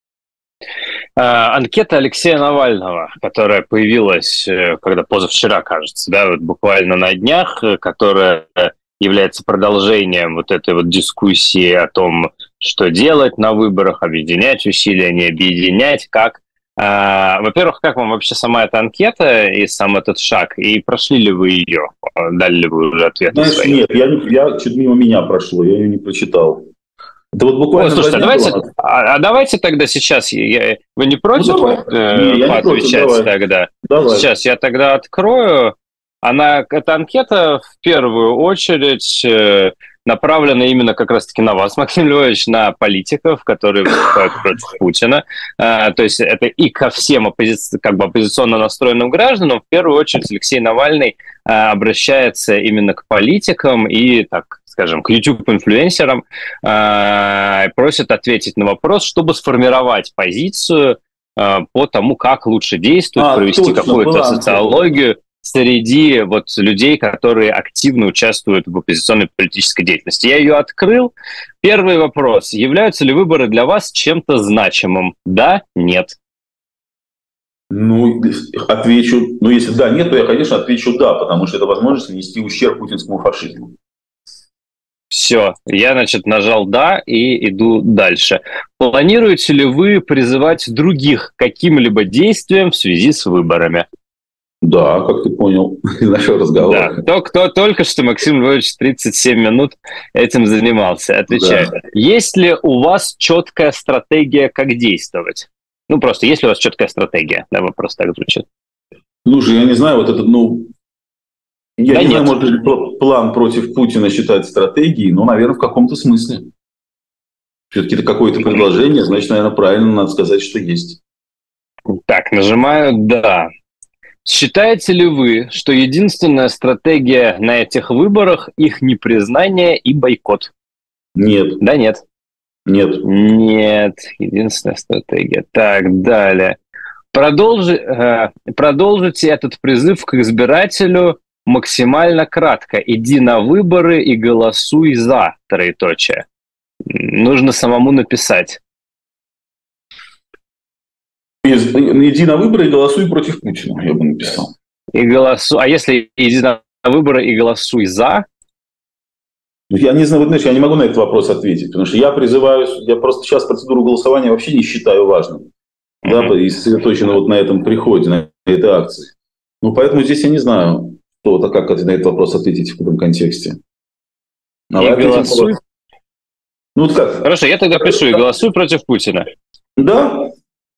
Анкета Алексея Навального, которая появилась, когда позавчера, кажется, да, вот буквально на днях, которая является продолжением вот этой вот дискуссии о том, что делать на выборах, объединять усилия, не объединять, как. Во-первых, как вам вообще сама эта анкета и сам этот шаг, и прошли ли вы ее? Дали ли вы уже ответ? Знаешь, нет, я чуть мимо меня прошло, я ее не прочитал. Это вот буквально... Слушайте, давайте тогда сейчас, вы не против поотвечать тогда? Давай. Сейчас я тогда открою. Эта анкета в первую очередь направлена именно как раз-таки на вас, Максим Львович, на политиков, которые выступают против Путина. То есть это и ко всем оппозиционно настроенным гражданам. В первую очередь Алексей Навальный обращается именно к политикам и, так скажем, к YouTube-инфлюенсерам, просит ответить на вопрос, чтобы сформировать позицию по тому, как лучше действовать, провести какую-то социологию среди людей, которые активно участвуют в оппозиционной политической деятельности. Я ее открыл. Первый вопрос. Являются ли выборы для вас чем-то значимым? Да, нет? Отвечу. Если да, нет, то я, конечно, отвечу да, потому что это возможность нанести ущерб путинскому фашизму. Все, я, нажал «да» и иду дальше. Планируете ли вы призывать других к каким-либо действиям в связи с выборами? Да, как ты понял из нашего разговора. Да, кто только что Максим Львович 37 минут этим занимался. Отвечаю. Да. Есть ли у вас четкая стратегия, как действовать? Просто есть ли у вас четкая стратегия? Да, вопрос так звучит. Слушай, я не знаю, я не знаю, может ли план против Путина считать стратегией, но, наверное, в каком-то смысле. Все-таки это какое-то предложение, значит, наверное, правильно надо сказать, что есть. Так, нажимаю «да». Считаете ли вы, что единственная стратегия на этих выборах – их непризнание и бойкот? Нет. Да, нет? Нет. Нет, единственная стратегия. Так, далее. Продолжите этот призыв к избирателю максимально кратко. Иди на выборы и голосуй за, троеточие. Нужно самому написать. Иди на выборы и голосуй против Путина, я бы написал. А если иди на выборы и голосуй за? Я не знаю, я не могу на этот вопрос ответить, потому что я просто сейчас процедуру голосования вообще не считаю важным. Да, и сосредоточено на этом приходе, на этой акции. Поэтому здесь я не знаю, как на этот вопрос ответить в этом контексте. И голосуй? Как? Хорошо, я тогда пишу и голосуй против Путина. Да.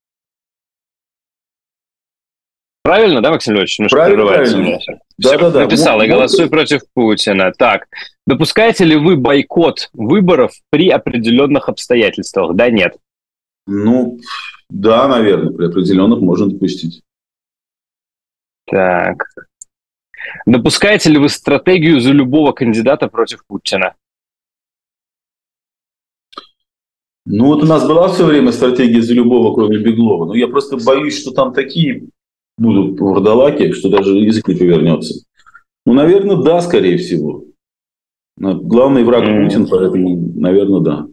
Правильно, да, Максим Львович? Правильно. Да. Написал, и голосуй против Путина. Так, допускаете ли вы бойкот выборов при определенных обстоятельствах? Да, нет? Да, наверное, при определенных можно допустить. Так. Допускаете ли вы стратегию за любого кандидата против Путина? У нас была все время стратегия за любого, кроме Беглова. Но я просто боюсь, что там такие будут вурдалаки, что даже язык не повернется. Наверное, да, скорее всего. Главный враг Путин, поэтому, наверное, да.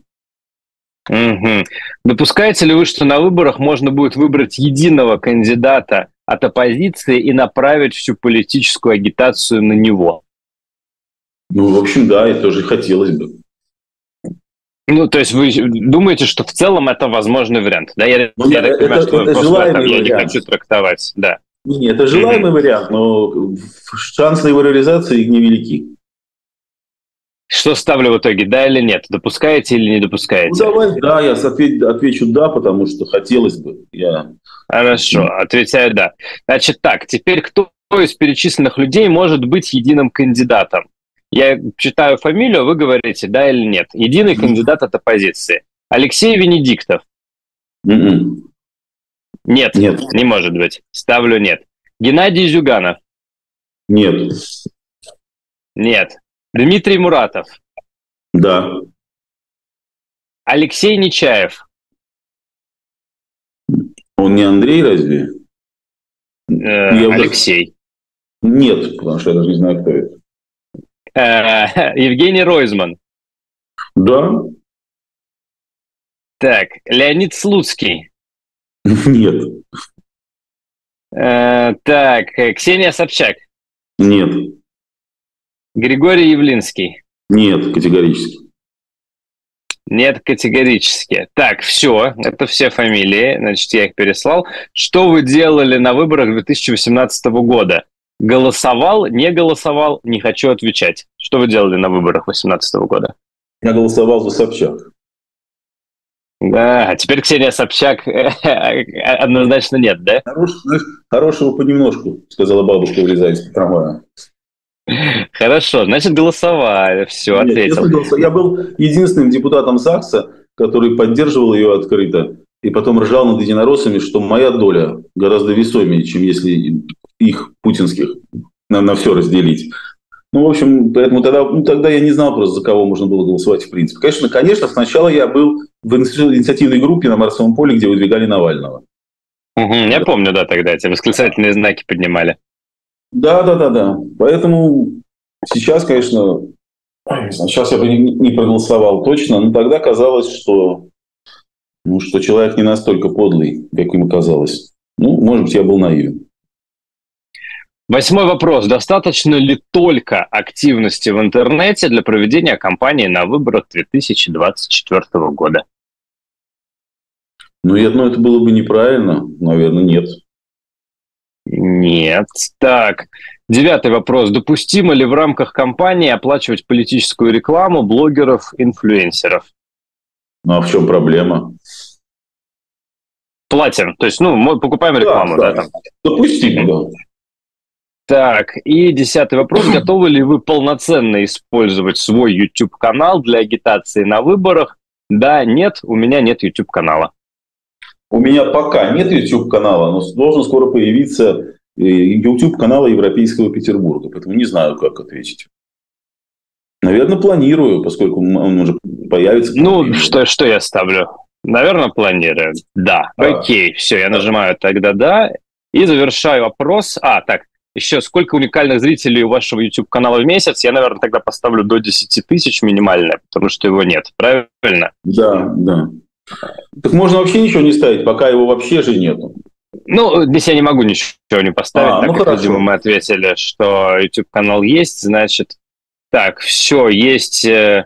Допускаете ли вы, что на выборах можно будет выбрать единого кандидата от оппозиции и направить всю политическую агитацию на него? В общем, да, это тоже хотелось бы. То есть вы думаете, что в целом это возможный вариант? Да, я так понимаю, что просто я не хочу трактовать. Да. Нет, это желаемый вариант, но шансы на его реализации невелики. Что ставлю в итоге, да или нет? Допускаете или не допускаете? Ну, давай, да, я отвечу да, потому что хотелось бы. Хорошо, отвечаю да. Значит так, теперь кто из перечисленных людей может быть единым кандидатом? Я читаю фамилию, вы говорите да или нет. Единый кандидат от оппозиции. Алексей Венедиктов. Нет. Нет, не может быть. Ставлю нет. Геннадий Зюганов. Нет. Нет. Дмитрий Муратов. Да. Алексей Нечаев. Он не Андрей, разве? Алексей. Нет, потому что я даже не знаю, кто это. Евгений Ройзман. Да. Так, Леонид Слуцкий. Нет. Так, Ксения Собчак. Нет. Григорий Явлинский. Нет, категорически. Нет, категорически. Так, все, это все фамилии, значит, я их переслал. Что вы делали на выборах 2018 года? Голосовал, не голосовал, не хочу отвечать. Что вы делали на выборах 2018 года? Я голосовал за Собчак. Да, а теперь Ксения Собчак однозначно нет, да? Хорошего понемножку, сказала бабушка, вылезая из трамвая. Хорошо, значит, голосовали, все, ответил. Я был единственным депутатом ЗАГСа, который поддерживал ее открыто, и потом ржал над единороссами, что моя доля гораздо весомее, чем если их, путинских, на все разделить. Ну, в общем, поэтому тогда я не знал просто, за кого можно было голосовать в принципе. Конечно, сначала я был в инициативной группе на Марсовом поле, где выдвигали Навального. Я помню, да, тогда эти восклицательные знаки поднимали. Да. Поэтому сейчас, конечно, сейчас я бы не проголосовал точно, но тогда казалось, что человек не настолько подлый, как ему казалось. Ну, может быть, я был наивен. 8 вопрос. Достаточно ли только активности в интернете для проведения кампании на выборах 2024 года? Это было бы неправильно. Наверное, нет. Нет. Так, 9 вопрос. Допустимо ли в рамках кампании оплачивать политическую рекламу блогеров, инфлюенсеров? Ну, а в чем проблема? Платим. То есть, мы покупаем рекламу, да? Там. Допустимо, да. Так, и 10 вопрос. Готовы ли вы полноценно использовать свой YouTube-канал для агитации на выборах? Да, нет, у меня нет YouTube-канала. У меня пока нет YouTube-канала, но должен скоро появиться YouTube-канал Европейского Петербурга. Поэтому не знаю, как ответить. Наверное, планирую, поскольку он уже появится. Что я ставлю? Наверное, планирую. Да. Окей, все, я нажимаю тогда «да». И завершаю опрос. Так. Еще сколько уникальных зрителей у вашего YouTube-канала в месяц? Я, наверное, тогда поставлю до 10 тысяч минимальное, потому что его нет. Правильно? Да. Так можно вообще ничего не ставить, пока его вообще же нету. Здесь я не могу ничего не поставить. Так как, видимо, мы ответили, что YouTube-канал есть, значит... Так, все, есть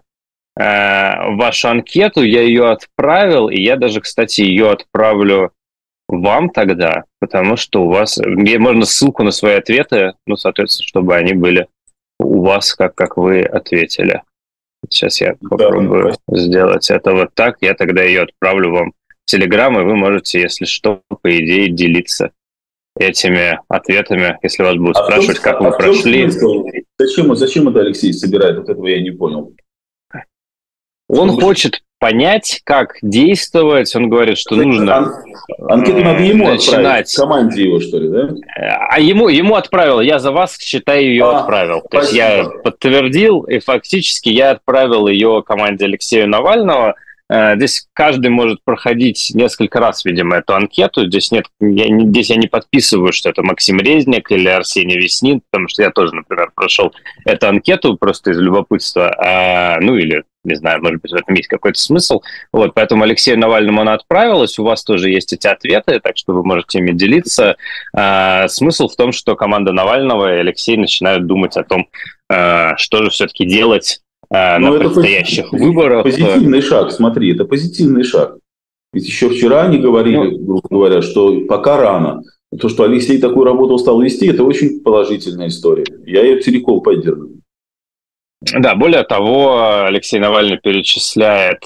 вашу анкету, я ее отправил, и я даже, кстати, ее отправлю вам тогда, потому что у вас... Можно ссылку на свои ответы, соответственно, чтобы они были у вас, как вы ответили. Сейчас я попробую сделать это вот так. Я тогда ее отправлю вам в Телеграм, и вы можете, если что, по идее, делиться этими ответами, если вас будут спрашивать, как вы прошли. Зачем это Алексей собирает? Вот этого я не понял. Он хочет понять, как действовать. Он говорит, что нужно... Анкету надо ему отправить, команде его, что ли, да? А ему отправил. Я за вас, считай, ее отправил. То есть я подтвердил, и фактически я отправил ее команде Алексея Навального. Здесь каждый может проходить несколько раз, видимо, эту анкету. Здесь я не подписываю, что это Максим Резник или Арсений Веснин, потому что я тоже, например, прошел эту анкету просто из любопытства. Или, не знаю, может быть, в этом есть какой-то смысл. Поэтому Алексею Навальному она отправилась. У вас тоже есть эти ответы, так что вы можете ими делиться. Смысл в том, что команда Навального и Алексей начинают думать о том, что же все-таки делать на предстоящих выборах. Позитивный шаг, смотри, это позитивный шаг. Ведь еще вчера они говорили, грубо говоря, что пока рано. То, что Алексей такую работу стал вести, это очень положительная история. Я ее целиком поддерживаю. Да, более того, Алексей Навальный перечисляет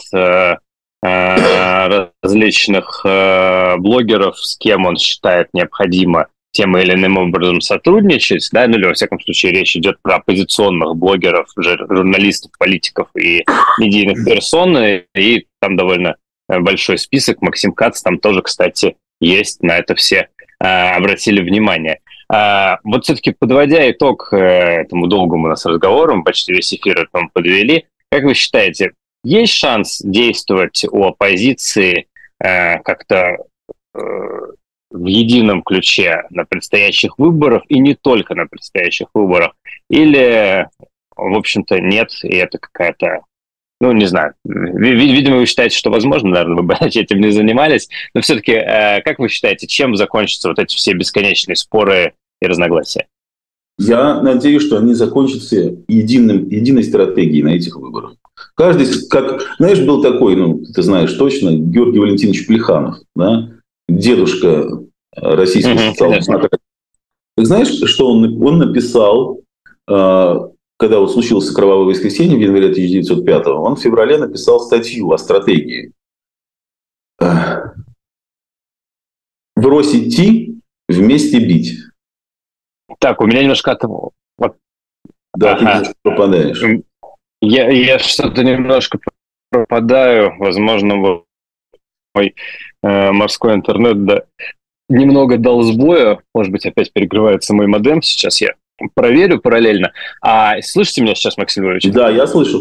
различных блогеров, с кем он считает необходимо тем или иным образом сотрудничать, да, ну или во всяком случае речь идет про оппозиционных блогеров, журналистов, политиков и медийных персон, и там довольно большой список. Максим Кац там тоже, кстати, есть, на это все обратили внимание. Вот все-таки подводя итог этому долгому у нас разговору, мы почти весь эфир этому подвели, как вы считаете, есть шанс действовать у оппозиции как-то в едином ключе на предстоящих выборах и не только на предстоящих выборах? Или, в общем-то, нет, и это какая-то, ну, не знаю, видимо, вы считаете, что возможно, наверное, вы бы этим не занимались, но все-таки, как вы считаете, чем закончатся вот эти все бесконечные споры и разногласия? Я надеюсь, что они закончатся единой стратегией на этих выборах. Каждый, как, знаешь, был такой, ну, ты знаешь точно, Георгий Валентинович Плеханов, да, дедушка российской социал-демократии. Ты знаешь, что он написал, когда вот случилось кровавое воскресенье в январе 1905-го, он в феврале написал статью о стратегии. «Брось идти, вместе бить». Так, у меня немножко от... Вот. Да, ты немножко пропадаешь. Я что-то немножко пропадаю, возможно, мой морской интернет немного дал сбоя, может быть, опять перегревается мой модем, сейчас я проверю параллельно. Слышите меня сейчас, Максим Львович? Да, я слышу.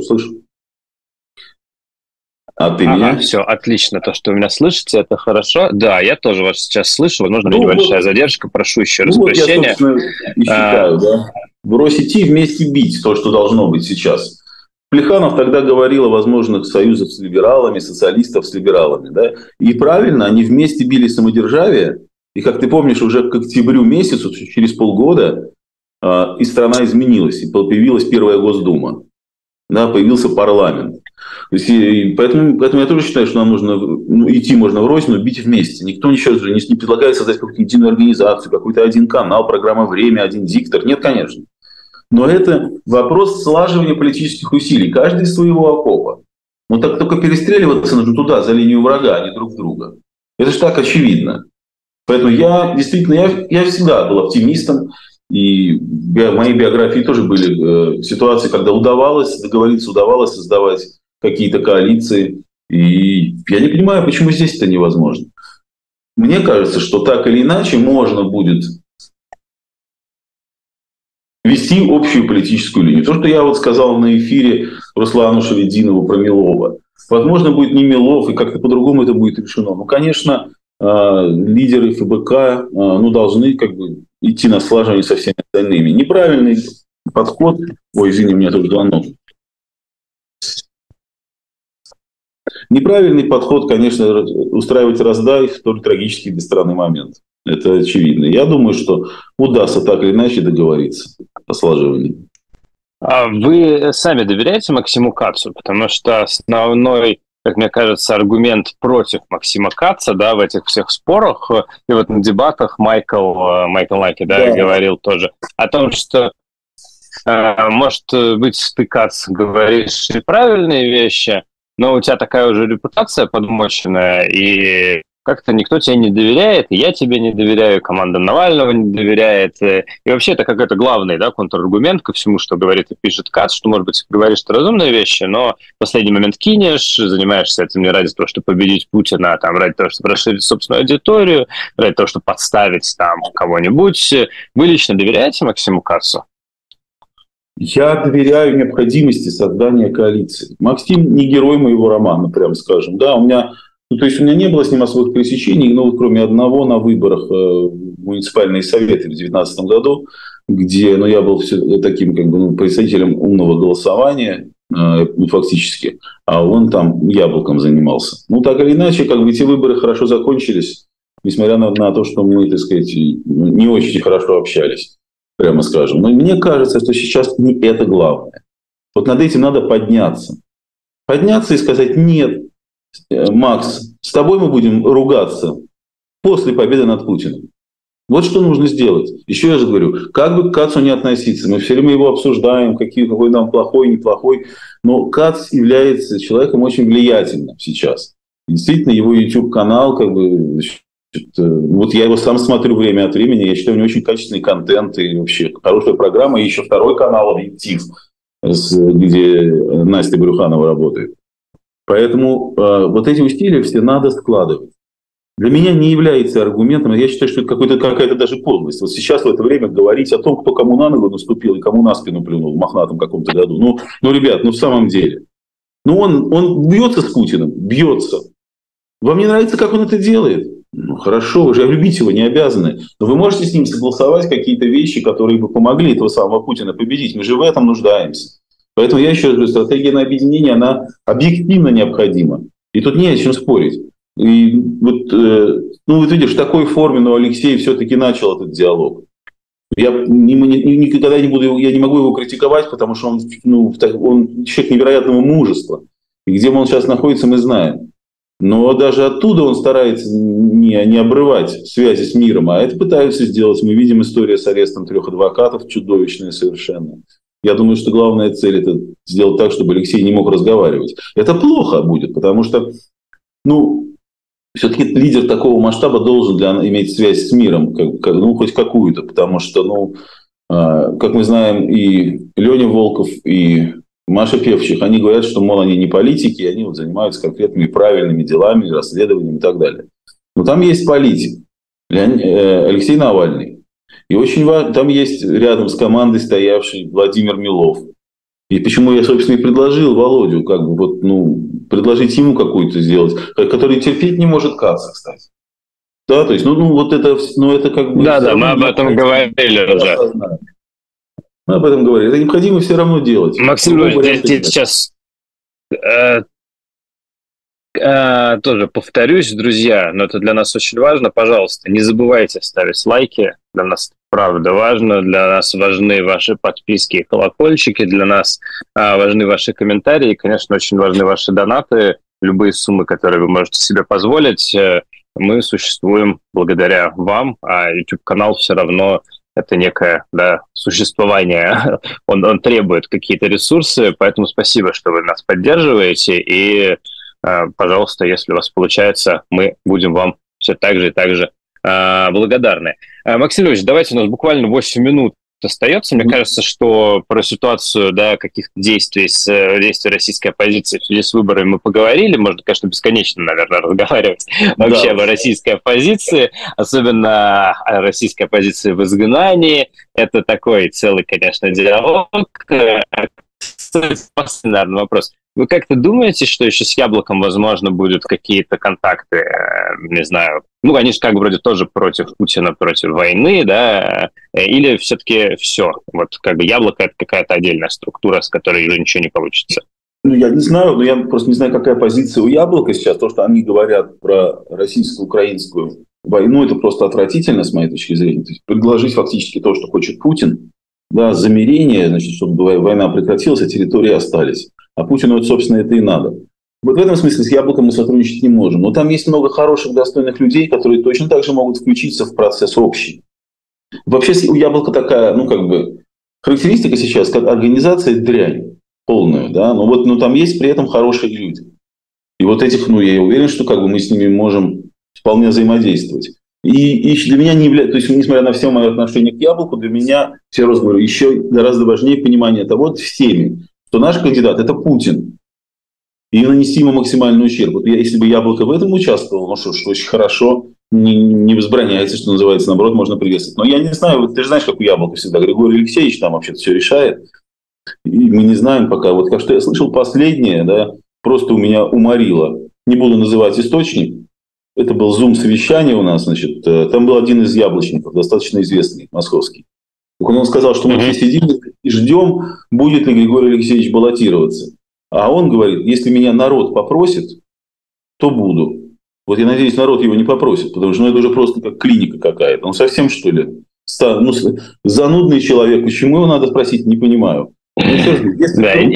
А ты меня? Все, отлично, то, что вы меня слышите, это хорошо. Да, я тоже вас сейчас слышу, возможно, у меня небольшая задержка, прошу еще раз прощения. Я, собственно, и считаю, да. Брось идти, вместе бить, то, что должно быть сейчас. Плеханов тогда говорил о возможных союзах с либералами, социалистов с либералами. Да? И правильно, они вместе били самодержавие. И, как ты помнишь, уже к октябрю месяцу, через полгода, и страна изменилась. И появилась первая Госдума. Да, появился парламент. То есть, поэтому я тоже считаю, что нам нужно идти можно врозь, но бить вместе. Никто ничего не предлагает создать какую-то единую организацию, какой-то один канал, программа «Время», один диктор. Нет, конечно. Но это вопрос слаживания политических усилий. Каждый из своего окопа. Но так только перестреливаться нужно туда, за линию врага, а не друг друга. Это же так очевидно. Поэтому я всегда был оптимистом. И в моей биографии тоже были ситуации, когда удавалось договориться, удавалось создавать какие-то коалиции. И я не понимаю, почему здесь это невозможно. Мне кажется, что так или иначе можно будет вести общую политическую линию. То, что я вот сказал на эфире Руслану Шавединову про Милова. Возможно, будет не Милов, и как-то по-другому это будет решено. Ну, конечно, лидеры ФБК должны идти на слаживание со всеми остальными. Неправильный подход. Ой, извини, у меня тоже звонок. Неправильный подход, конечно, устраивать раздай в столь трагический для страны момент. Это очевидно. Я думаю, что удастся так или иначе договориться о слаживании. А вы сами доверяете Максиму Кацу? Потому что основной, как мне кажется, аргумент против Максима Каца, да, в этих всех спорах, и вот на дебатах Майкл Лаки, да, говорил тоже о том, что, может быть, ты, Кац, говоришь неправильные вещи, но у тебя такая уже репутация подмоченная, и как-то никто тебе не доверяет, и я тебе не доверяю, команда Навального не доверяет. И вообще это какой-то главный, да, контраргумент ко всему, что говорит и пишет Кац, что, может быть, говоришь ты разумные вещи, но в последний момент кинешь, занимаешься этим не ради того, чтобы победить Путина, а там ради того, чтобы расширить собственную аудиторию, ради того, чтобы подставить там кого-нибудь. Вы лично доверяете Максиму Кацу? Я доверяю необходимости создания коалиции. Максим не герой моего романа, прямо скажем. Да, у меня не было с ним особых пересечений, но вот кроме одного на выборах в муниципальные советы в 2019 году, где я был таким представителем умного голосования, фактически, а он там яблоком занимался. Так или иначе, эти выборы хорошо закончились, несмотря на то, что мы, так сказать, не очень хорошо общались, прямо скажем. Но мне кажется, что сейчас не это главное. Вот над этим надо подняться. Подняться и сказать: нет, Макс, с тобой мы будем ругаться после победы над Путиным. Вот что нужно сделать. Еще я же говорю, как бы к Кацу не относиться, мы все время его обсуждаем, какой нам плохой, неплохой, но Кац является человеком очень влиятельным сейчас. Действительно, его YouTube-канал, как бы, вот я его сам смотрю время от времени, я считаю, у него очень качественный контент и вообще хорошая программа, и еще второй канал «Объектив», где Настя Брюханова работает. Поэтому вот эти усилия все надо складывать. Для меня не является аргументом, я считаю, что это какая-то даже подлость. Вот сейчас в это время говорить о том, кто кому на ногу наступил и кому на спину плюнул в мохнатом каком-то году. Ну, ребят, в самом деле. Он бьется с Путиным, бьется. Вам не нравится, как он это делает? Ну, хорошо, вы же любить его не обязаны. Но вы можете с ним согласовать какие-то вещи, которые бы помогли этого самого Путина победить. Мы же в этом нуждаемся. Поэтому я еще раз говорю, стратегия на объединение, она объективно необходима. И тут не о чем спорить. И вот, вот видишь, в такой форме, но Алексей все-таки начал этот диалог. Я никогда не буду, я не могу его критиковать, потому что он человек невероятного мужества. И где он сейчас находится, мы знаем. Но даже оттуда он старается не обрывать связи с миром, а это пытаются сделать. Мы видим историю с арестом 3 адвокатов, чудовищная совершенно. Я думаю, что главная цель – это сделать так, чтобы Алексей не мог разговаривать. Это плохо будет, потому что, все-таки лидер такого масштаба должен иметь связь с миром, хоть какую-то, потому что, как мы знаем, и Леня Волков, и Маша Певчих, они говорят, что, мол, они не политики, они занимаются конкретными правильными делами, расследованием и так далее. Но там есть политик, Алексей Навальный. И очень важно, там есть рядом с командой стоявший Владимир Милов. И почему я, собственно, и предложил Володю, предложить ему какую-то сделать, который терпеть не может Каца, кстати. Да, то есть, это как бы... Да, мы об этом говорили уже. Мы об этом говорили. Это необходимо все равно делать. Максим Львович, я сейчас тоже повторюсь, друзья, но это для нас очень важно. Пожалуйста, не забывайте ставить лайки. Для нас правда важно. Для нас важны ваши подписки и колокольчики. Для нас важны ваши комментарии. И, конечно, очень важны ваши донаты. Любые суммы, которые вы можете себе позволить. Мы существуем благодаря вам, а YouTube-канал все равно это некое существование. Он требует какие-то ресурсы, поэтому спасибо, что вы нас поддерживаете. И, пожалуйста, если у вас получается, мы будем вам все так же и так же благодарны. Максим Львович, давайте, у нас буквально 8 минут остается. Мне кажется, что про ситуацию каких-то действий российской оппозиции в связи с выборами мы поговорили. Можно, конечно, бесконечно, наверное, разговаривать вообще о российской оппозиции, особенно о российской оппозиции в изгнании. Это такой целый, конечно, диалог. Последний, наверное, вопрос. Вы как-то думаете, что еще с Яблоком, возможно, будут какие-то контакты, не знаю, они же вроде тоже против Путина, против войны, да, или все-таки все? Вот Яблоко – это какая-то отдельная структура, с которой уже ничего не получится. Я не знаю, но я просто не знаю, какая позиция у Яблока сейчас. То, что они говорят про российско-украинскую войну, это просто отвратительно, с моей точки зрения. То есть предложить фактически то, что хочет Путин, замирение, чтобы война прекратилась, а территории остались. А Путину, собственно, это и надо. Вот в этом смысле с Яблоком мы сотрудничать не можем. Но там есть много хороших, достойных людей, которые точно так же могут включиться в процесс общий. Вообще у Яблока такая, характеристика сейчас, как организация дрянь полную, да, но там есть при этом хорошие люди. И вот этих, я уверен, что мы с ними можем вполне взаимодействовать. И для меня не является, то есть, несмотря на все мое отношение к Яблоку, для меня, все раз говорю, еще гораздо важнее понимание того всеми, что наш кандидат – это Путин. И нанести ему максимальный ущерб. Вот если бы Яблоко в этом участвовал, что очень хорошо, не возбраняется, что называется, наоборот, можно приветствовать. Но я не знаю, ты же знаешь, как у Яблока всегда. Григорий Алексеевич там вообще-то все решает. И мы не знаем пока. Вот как что я слышал последнее, просто у меня уморило. Не буду называть источник. Это был зум-совещание у нас, там был один из яблочников, достаточно известный, московский. Он сказал, что мы все сидим и ждем, будет ли Григорий Алексеевич баллотироваться. А он говорит, если меня народ попросит, то буду. Вот я надеюсь, народ его не попросит, потому что это уже просто как клиника какая-то. Он совсем, что ли, занудный человек. Почему его надо спросить, не понимаю.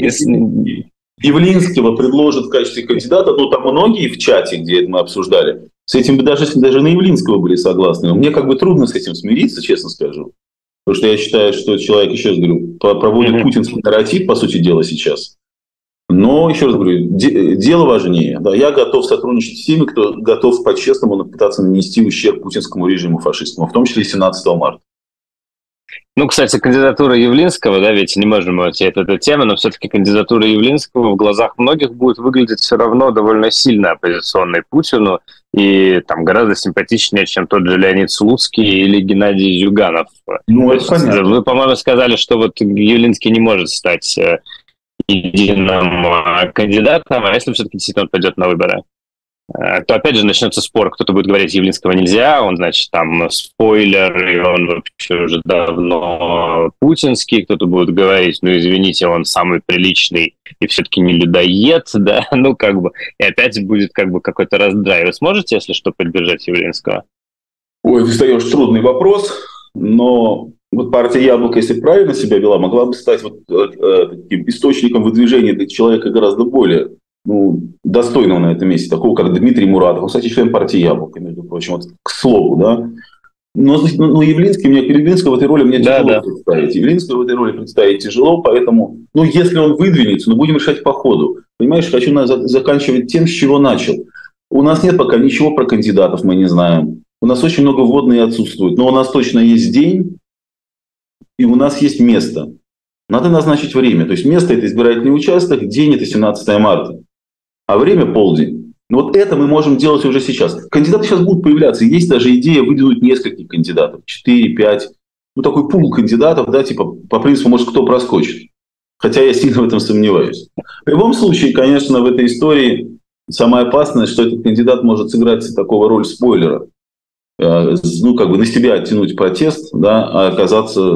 Если Явлинского предложат в качестве кандидата, там многие в чате, где это мы обсуждали, С этим бы даже на Явлинского были согласны. Но мне как бы трудно с этим смириться, честно скажу. Потому что я считаю, что человек, еще раз говорю, проводит путинский нарратив, по сути дела, сейчас. Но, еще раз говорю, дело важнее. Да, я готов сотрудничать с теми, кто готов по-честному пытаться нанести ущерб путинскому режиму фашистскому, в том числе и 17 марта. Ну, кстати, кандидатура Явлинского, да, ведь не можем уйти от этой темы, но все-таки кандидатура Явлинского в глазах многих будет выглядеть все равно довольно сильно оппозиционной Путину и там гораздо симпатичнее, чем тот же Леонид Слуцкий или Геннадий Зюганов. Ну, это понятно. Вы, по-моему, сказали, что вот Явлинский не может стать единым кандидатом, а если все-таки действительно он пойдет на выборы? То опять же начнется спор, кто-то будет говорить, Явлинского нельзя, он, значит, там спойлер, и он вообще уже давно путинский, кто-то будет говорить, ну, извините, он самый приличный и все-таки не людоед, да, ну, как бы, и опять будет как бы какой-то раздрай. Вы сможете, если что, поддержать Явлинского? Ой, ты встаешь трудный вопрос, но вот партия «Яблоко», если правильно себя вела, могла бы стать вот таким источником выдвижения для человека гораздо более достойного на этом месте, такого как Дмитрий Муратов. Он, кстати, член партии «Яблоко», между прочим, вот, к слову, да. Но Явлинского в этой роли мне тяжело представить. Явлинского в этой роли представить тяжело, поэтому, если он выдвинется, будем решать по ходу. Понимаешь, хочу заканчивать тем, с чего начал. У нас нет пока ничего про кандидатов, мы не знаем. У нас очень много вводных отсутствует, но у нас точно есть день, и у нас есть место. Надо назначить время. То есть место – это избирательный участок, день – это 17 марта. А время – полдень. Но вот это мы можем делать уже сейчас. Кандидаты сейчас будут появляться. Есть даже идея выдвинуть нескольких кандидатов. 4, 5. Такой пул кандидатов, да, типа по принципу, может, кто проскочит. Хотя я сильно в этом сомневаюсь. В любом случае, конечно, в этой истории самое опасное, что этот кандидат может сыграть такого роль спойлера. На себя оттянуть протест, да, а оказаться,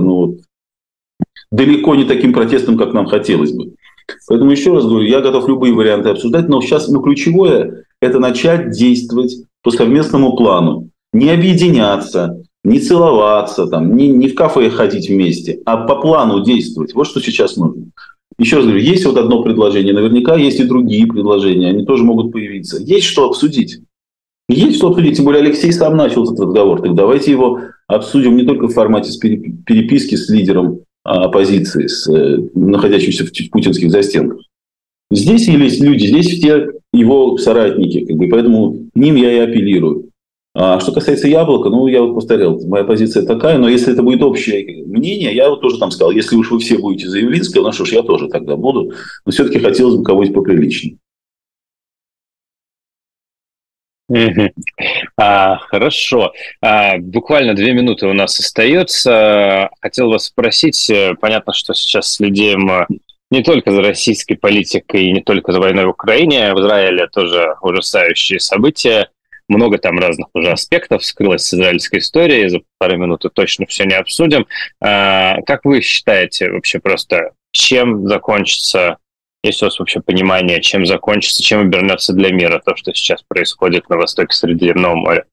далеко не таким протестом, как нам хотелось бы. Поэтому еще раз говорю, я готов любые варианты обсуждать, но сейчас ключевое – это начать действовать по совместному плану. Не объединяться, не целоваться, не в кафе ходить вместе, а по плану действовать. Вот что сейчас нужно. Еще раз говорю, есть вот одно предложение, наверняка есть и другие предложения, они тоже могут появиться. Есть что обсудить. Есть что обсудить, тем более Алексей сам начал этот разговор. Так давайте его обсудим не только в формате переписки с лидером оппозиции, находящимся в путинских застенках. Здесь есть люди, здесь все его соратники, поэтому к ним я и апеллирую. А что касается «Яблока», я вот повторял, моя позиция такая, но если это будет общее мнение, я вот тоже там сказал, если уж вы все будете за Явлинского, что ж, я тоже тогда буду, но все-таки хотелось бы кого-нибудь поприличнее. Хорошо. Буквально 2 минуты у нас остается. Хотел вас спросить, понятно, что сейчас следим не только за российской политикой и не только за войной в Украине, в Израиле тоже ужасающие события. Много там разных уже аспектов вскрылось с израильской историей, за пару минут точно все не обсудим. Как вы считаете вообще просто, чем закончится, есть у вас вообще понимание, чем закончится, чем обернется для мира то, что сейчас происходит на востоке Средиземного моря?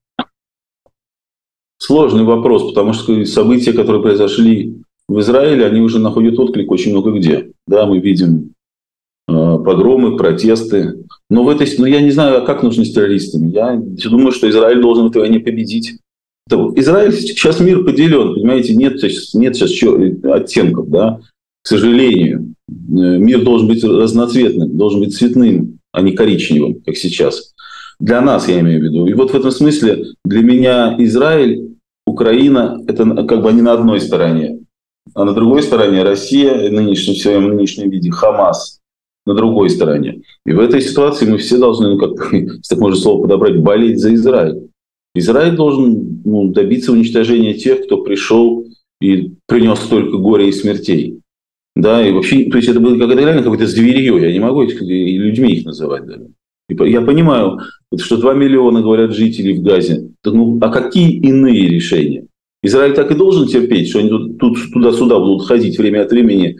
Сложный вопрос, потому что события, которые произошли в Израиле, они уже находят отклик очень много где. Да, мы видим погромы, протесты. Но я не знаю, как нужно с террористами. Я думаю, что Израиль должен в этой войне победить. Израиль, сейчас мир поделен, понимаете, нет сейчас оттенков, да, к сожалению. Мир должен быть разноцветным, должен быть цветным, а не коричневым, как сейчас. Для нас, я имею в виду. И вот в этом смысле для меня Израиль, Украина, это они на одной стороне. А на другой стороне Россия, в своем нынешнем виде, Хамас на другой стороне. И в этой ситуации мы все должны, если так можно слово подобрать, болеть за Израиль. Израиль должен добиться уничтожения тех, кто пришел и принес столько горя и смертей. Да, и вообще, то есть это было реально какое-то зверье, я не могу людьми их называть даже. Я понимаю, что 2 миллиона, говорят, жителей в Газе. А какие иные решения? Израиль так и должен терпеть, что они туда-сюда будут ходить время от времени,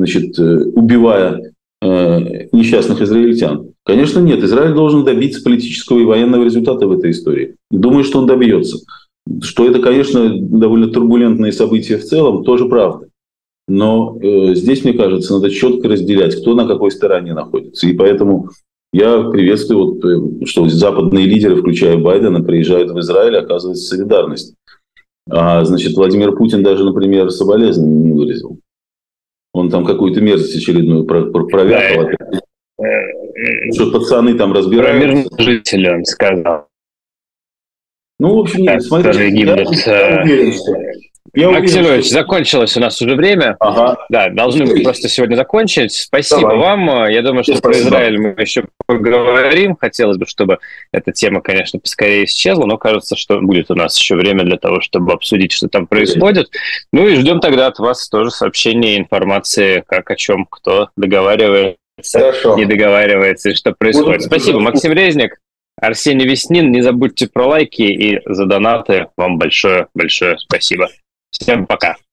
убивая несчастных израильтян. Конечно, нет. Израиль должен добиться политического и военного результата в этой истории. Думаю, что он добьется. Что это, конечно, довольно турбулентные события в целом, тоже правда. Но здесь, мне кажется, надо четко разделять, кто на какой стороне находится. И поэтому Я приветствую, что западные лидеры, включая Байдена, приезжают в Израиль, оказывается солидарность. Значит, Владимир Путин даже, например, соболезнования не выразил. Он там какую-то мерзость очередную провякал. Что пацаны там разбираются. Про мирных жителей он сказал. Ну, в общем, смотрите, я уверен, что... Максим Ильич, закончилось у нас уже время. Ага. Да, должны мы просто сегодня закончить. Спасибо вам. Я думаю, что про Израиль мы еще поговорим. Хотелось бы, чтобы эта тема, конечно, поскорее исчезла, но кажется, что будет у нас еще время для того, чтобы обсудить, что там происходит. Ну и ждем тогда от вас тоже сообщения, информации, как, о чем, кто договаривается, не договаривается и что происходит. Спасибо, Максим Резник. Арсений Веснин, не забудьте про лайки и за донаты. Вам большое-большое спасибо. Всем пока.